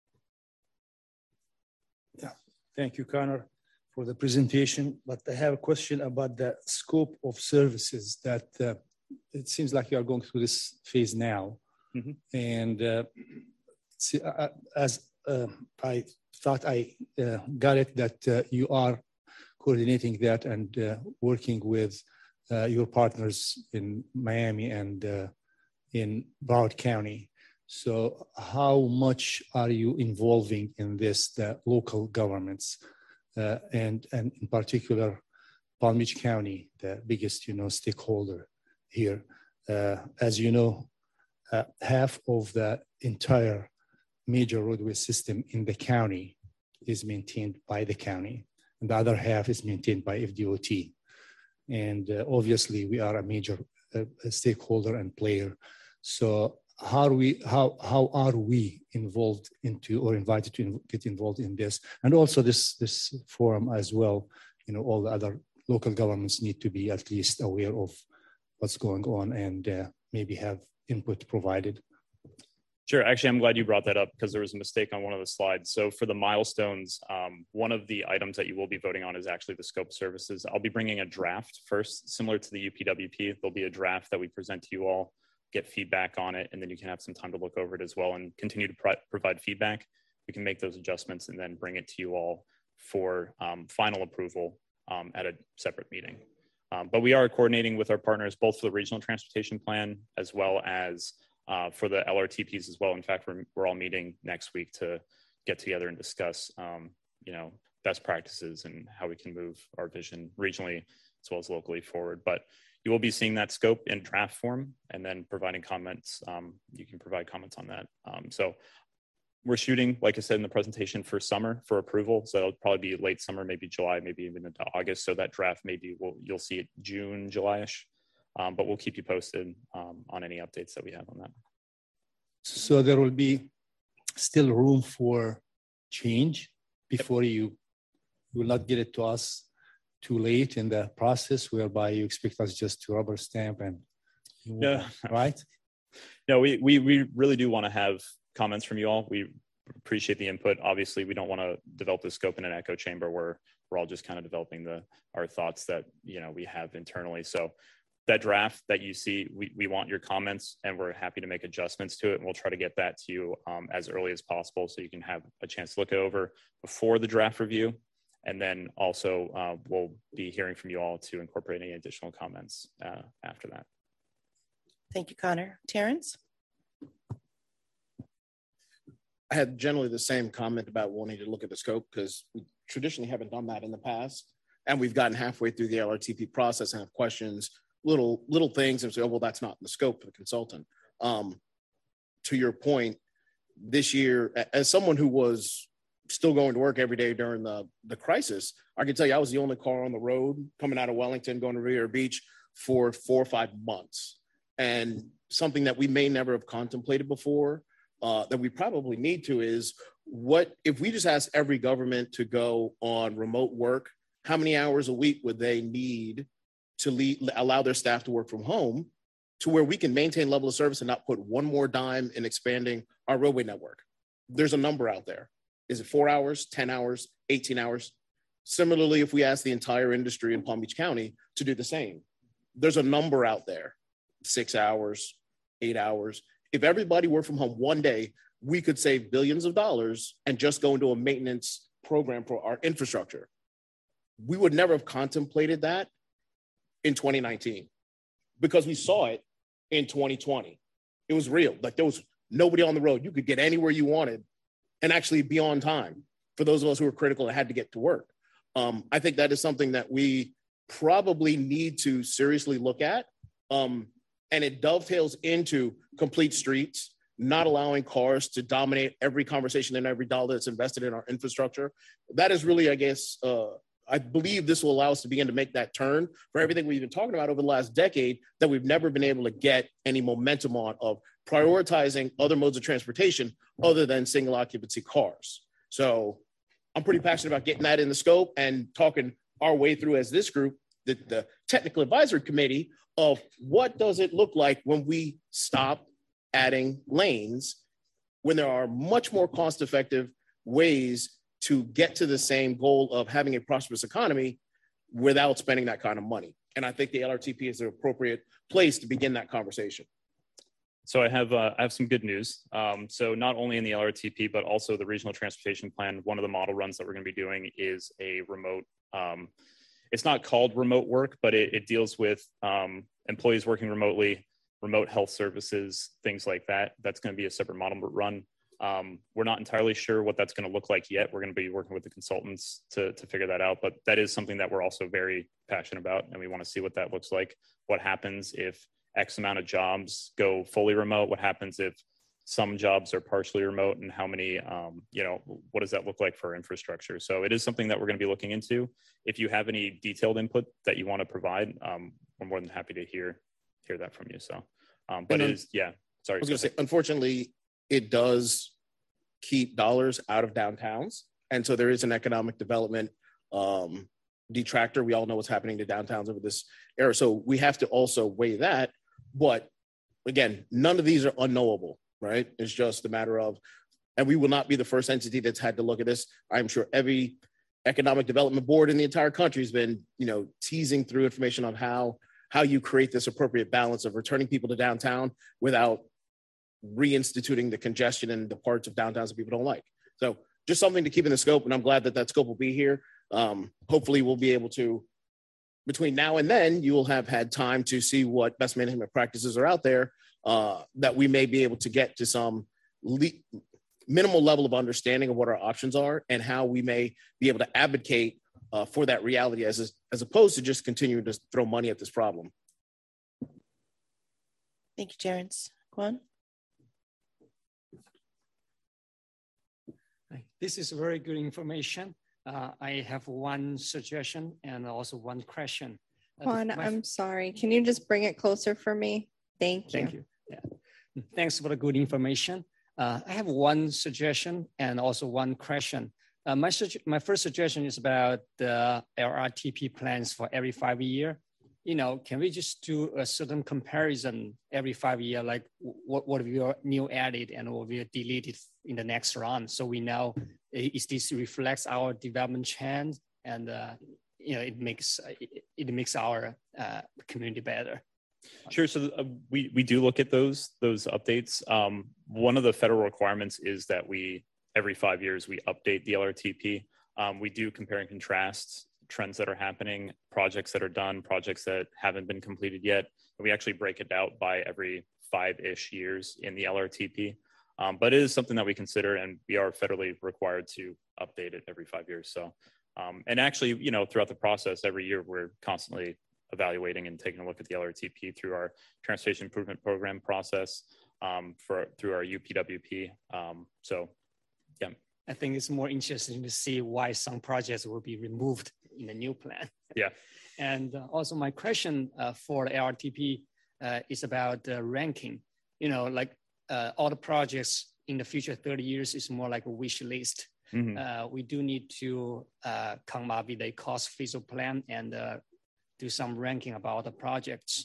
Yeah, thank you, Connor, for the presentation. But I have a question about the scope of services that it seems like you are going through this phase now.
Mm-hmm.
And as I thought I got it, that you are coordinating that and working with your partners in Miami and in Broward County. So how much are you involving in this, the local governments, and in particular, Palm Beach County, the biggest, stakeholder here? As you know, half of the entire major roadway system in the county is maintained by the county, and the other half is maintained by FDOT. And obviously, we are a major stakeholder and player. So how are we involved into or invited to get involved in this? And also this forum as well, all the other local governments need to be at least aware of what's going on and maybe have input provided.
Sure. Actually, I'm glad you brought that up because there was a mistake on one of the slides. So for the milestones, one of the items that you will be voting on is actually the scope of services. I'll be bringing a draft first, similar to the UPWP. There'll be a draft that we present to you all, get feedback on it, and then you can have some time to look over it as well and continue to provide feedback. We can make those adjustments and then bring it to you all for final approval at a separate meeting. But we are coordinating with our partners, both for the regional transportation plan as well as for the LRTPs as well. In fact, we're all meeting next week to get together and discuss, best practices and how we can move our vision regionally as well as locally forward. But you will be seeing that scope in draft form and then providing comments. You can provide comments on that. So we're shooting, like I said in the presentation, for summer for approval. So it'll probably be late summer, maybe July, maybe even into August. So that draft maybe you'll see it June, July-ish. But we'll keep you posted on any updates that we have on that.
So there will be still room for change before you will not get it to us too late in the process, whereby you expect us just to rubber stamp and right?
No, we really do want to have comments from you all. We appreciate the input. Obviously, we don't want to develop the scope in an echo chamber where we're all just kind of developing our thoughts that we have internally. So that draft that you see, we want your comments, and we're happy to make adjustments to it. And we'll try to get that to you as early as possible so you can have a chance to look it over before the draft review. And then also we'll be hearing from you all to incorporate any additional comments after that.
Thank you, Connor. Terrence?
I had generally the same comment about wanting to look at the scope because we traditionally haven't done that in the past. And we've gotten halfway through the LRTP process and have questions, little things, and say, oh, well, that's not in the scope of the consultant. To your point, this year, as someone who was still going to work every day during the crisis, I can tell you I was the only car on the road coming out of Wellington, going to Riviera Beach for 4 or 5 months. And something that we may never have contemplated before that we probably need to is, what if we just ask every government to go on remote work, how many hours a week would they need to allow their staff to work from home? to where we can maintain level of service and not put one more dime in expanding our roadway network. There's a number out there. Is it 4 hours, 10 hours, 18 hours? Similarly, if we ask the entire industry in Palm Beach County to do the same, there's a number out there, 6 hours, 8 hours. If everybody worked from home one day, we could save billions of dollars and just go into a maintenance program for our infrastructure. We would never have contemplated that in 2019 because we saw it in 2020. It was real. Like there was nobody on the road. You could get anywhere you wanted and actually be on time for those of us who were critical and had to get to work. I think that is something that we probably need to seriously look at. And it dovetails into complete streets, not allowing cars to dominate every conversation and every dollar that's invested in our infrastructure. That is really, I guess, I believe this will allow us to begin to make that turn for everything we've been talking about over the last decade that we've never been able to get any momentum on of prioritizing other modes of transportation other than single occupancy cars. So I'm pretty passionate about getting that in the scope and talking our way through as this group, the technical advisory committee of what does it look like when we stop adding lanes when there are much more cost-effective ways to get to the same goal of having a prosperous economy without spending that kind of money. And I think the LRTP is the appropriate place to begin that conversation.
So I have some good news. So not only in the LRTP, but also the regional transportation plan, one of the model runs that we're going to be doing is a remote, it's not called remote work, but it deals with employees working remotely, remote health services, things like that. That's going to be a separate model run. We're not entirely sure what that's going to look like yet. We're going to be working with the consultants to figure that out, but that is something that we're also very passionate about, and we want to see what that looks like. What happens if X amount of jobs go fully remote? What happens if some jobs are partially remote, and how many, what does that look like for infrastructure? So it is something that we're going to be looking into. If you have any detailed input that you want to provide, we're more than happy to hear that from you. So, but it is, yeah, sorry.
I was going to say, unfortunately, it does keep dollars out of downtowns. And so there is an economic development detractor. We all know what's happening to downtowns over this era. So we have to also weigh that. But again, none of these are unknowable, right? It's just a matter of, and we will not be the first entity that's had to look at this. I'm sure every economic development board in the entire country has been, teasing through information on how you create this appropriate balance of returning people to downtown without reinstituting the congestion in the parts of downtowns that people don't like. So just something to keep in the scope, and I'm glad that scope will be here. Hopefully we'll be able to, between now and then, you will have had time to see what best management practices are out there that we may be able to get to some minimal level of understanding of what our options are and how we may be able to advocate for that reality as opposed to just continuing to throw money at this problem.
Thank you, Terrence. Quan?
This is very good information. I have one suggestion and also one question.
Juan, I'm sorry. Can you just bring it closer for me? Thank you.
Thank you. Yeah. Thanks for the good information. I have one suggestion and also one question. My first suggestion is about the LRTP plans for every 5 years. Can we just do a certain comparison every 5 years, like what we are new added and what we are deleted in the next round, so we know is this reflects our development trend and it makes our community better.
Sure. So we do look at those updates. One of the federal requirements is that every 5 years we update the LRTP. We do compare and contrast trends that are happening, projects that are done, projects that haven't been completed yet. And we actually break it out by every 5-ish years in the LRTP. But it is something that we consider, and we are federally required to update it every 5 years. So, and actually, throughout the process, every year we're constantly evaluating and taking a look at the LRTP through our Transportation Improvement Program process, through our UPWP. So, yeah.
I think it's more interesting to see why some projects will be removed in the new plan.
Yeah.
And also my question for the LRTP is about the ranking. All the projects in the future 30 years is more like a wish list. Mm-hmm. We do need to come up with a cost feasible plan and do some ranking about the projects.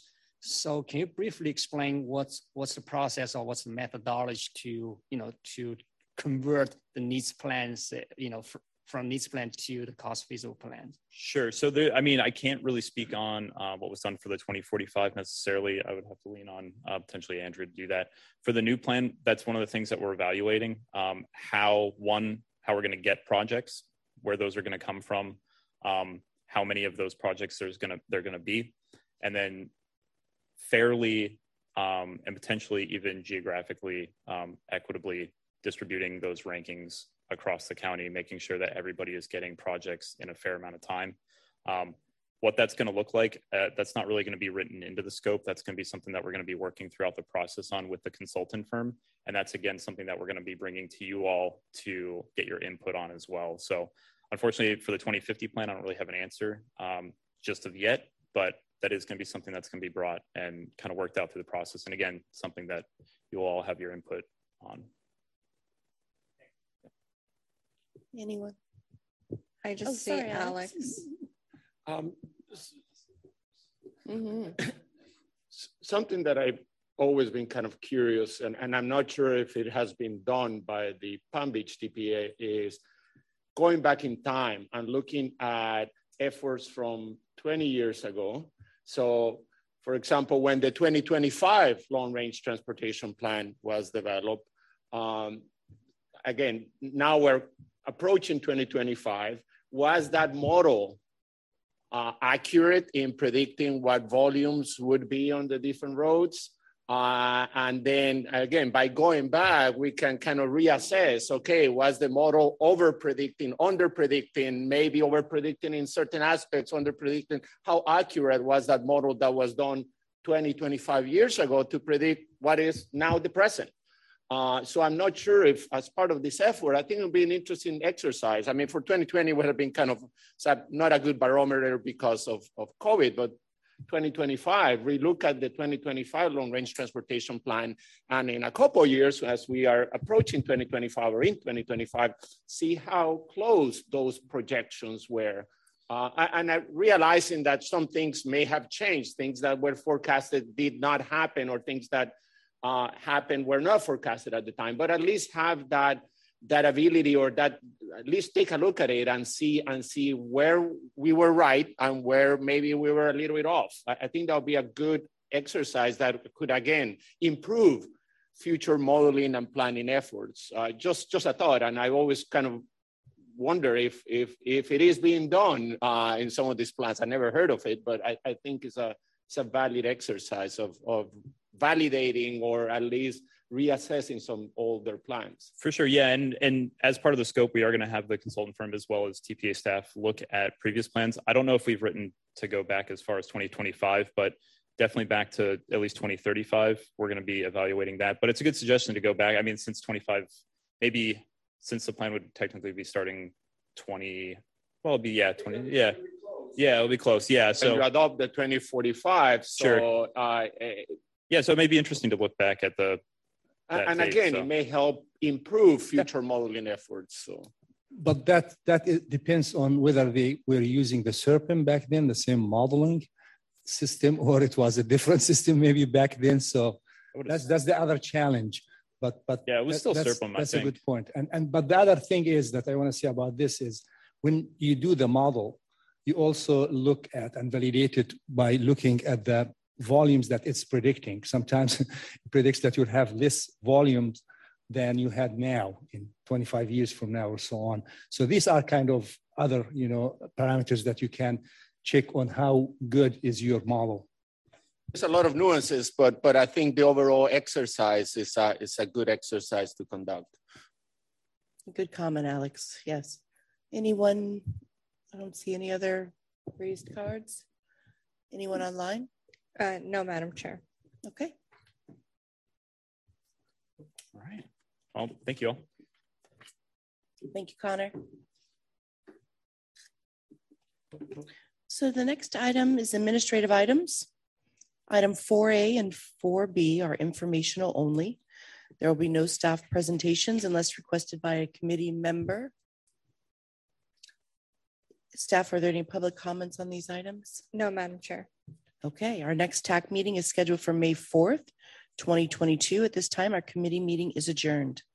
So can you briefly explain what's the process or what's the methodology to, to convert the needs plans, from needs plan to the cost feasible plan?
Sure. So there, I mean, I can't really speak on what was done for the 2045 necessarily. I would have to lean on potentially Andrew to do that. For the new plan, that's one of the things that we're evaluating, how we're going to get projects, where those are going to come from, how many of those projects they're going to be, and then fairly and potentially even geographically equitably distributing those rankings across the county, making sure that everybody is getting projects in a fair amount of time. What that's going to look like, that's not really going to be written into the scope. That's going to be something that we're going to be working throughout the process on with the consultant firm. And that's, again, something that we're going to be bringing to you all to get your input on as well. So unfortunately for the 2050 plan, I don't really have an answer just of yet, but that is going to be something that's going to be brought and kind of worked out through the process. And again, something that you all have your input on.
Anyone?
I just see
sorry,
Alex.
Something that I've always been kind of curious, and I'm not sure if it has been done by the Palm Beach TPA, is going back in time and looking at efforts from 20 years ago. So, for example, when the 2025 long-range transportation plan was developed, again, now we're approaching 2025. Was that model accurate in predicting what volumes would be on the different roads? And then again, by going back, we can kind of reassess, okay, was the model over-predicting, under-predicting, maybe over-predicting in certain aspects, under-predicting? How accurate was that model that was done 20, 25 years ago to predict what is now the present? So I'm not sure if, as part of this effort, I think it'll be an interesting exercise. I mean, for 2020 would have been kind of not a good barometer because of COVID, but 2025, relook at the 2025 long-range transportation plan, and in a couple of years, as we are approaching 2025 or in 2025, see how close those projections were. And realizing that some things may have changed, things that were forecasted did not happen, or things that happened were not forecasted at the time, but at least have that ability, or that at least take a look at it and see where we were right and where maybe we were a little bit off. I think that'll be a good exercise that could, again, improve future modeling and planning efforts. Just a thought, and I always kind of wonder if it is being done in some of these plans. I never heard of it, but I think it's a valid exercise of validating, or at least reassessing some older plans.
For sure, yeah, and as part of the scope, we are going to have the consultant firm as well as TPA staff look at previous plans. I don't know if we've written to go back as far as 2025, but definitely back to at least 2035. We're going to be evaluating that, but it's a good suggestion to go back. I mean, since 25, maybe since the plan would technically be starting 20, well, it'll be, 20, yeah, it'll be close, yeah. So
when you adopt the 2045, so
sure. Yeah, so it may be interesting to look back at the.
And again, it may help improve future modeling efforts. So,
but that depends on whether they were using the SERPIM back then, the same modeling system, or it was a different system maybe back then. So that's the other challenge. But
yeah, it was still SERPIM.
That's a good point. But the other thing is that I want to say about this is when you do the model, you also look at and validate it by looking at the volumes that it's predicting. Sometimes it predicts that you'll have less volumes than you had now in 25 years from now or so on. So these are kind of other, parameters that you can check on how good is your model.
There's a lot of nuances, but I think the overall exercise is a good exercise to conduct.
Good comment, Alex. Yes. Anyone? I don't see any other raised cards. Anyone online?
No, Madam Chair.
Okay.
All right. Well, thank you all.
Thank you, Connor. So the next item is administrative items. Item 4A and 4B are informational only. There will be no staff presentations unless requested by a committee member. Staff, are there any public comments on these items?
No, Madam Chair.
Okay, our next TAC meeting is scheduled for May 4th, 2022. At this time, our committee meeting is adjourned.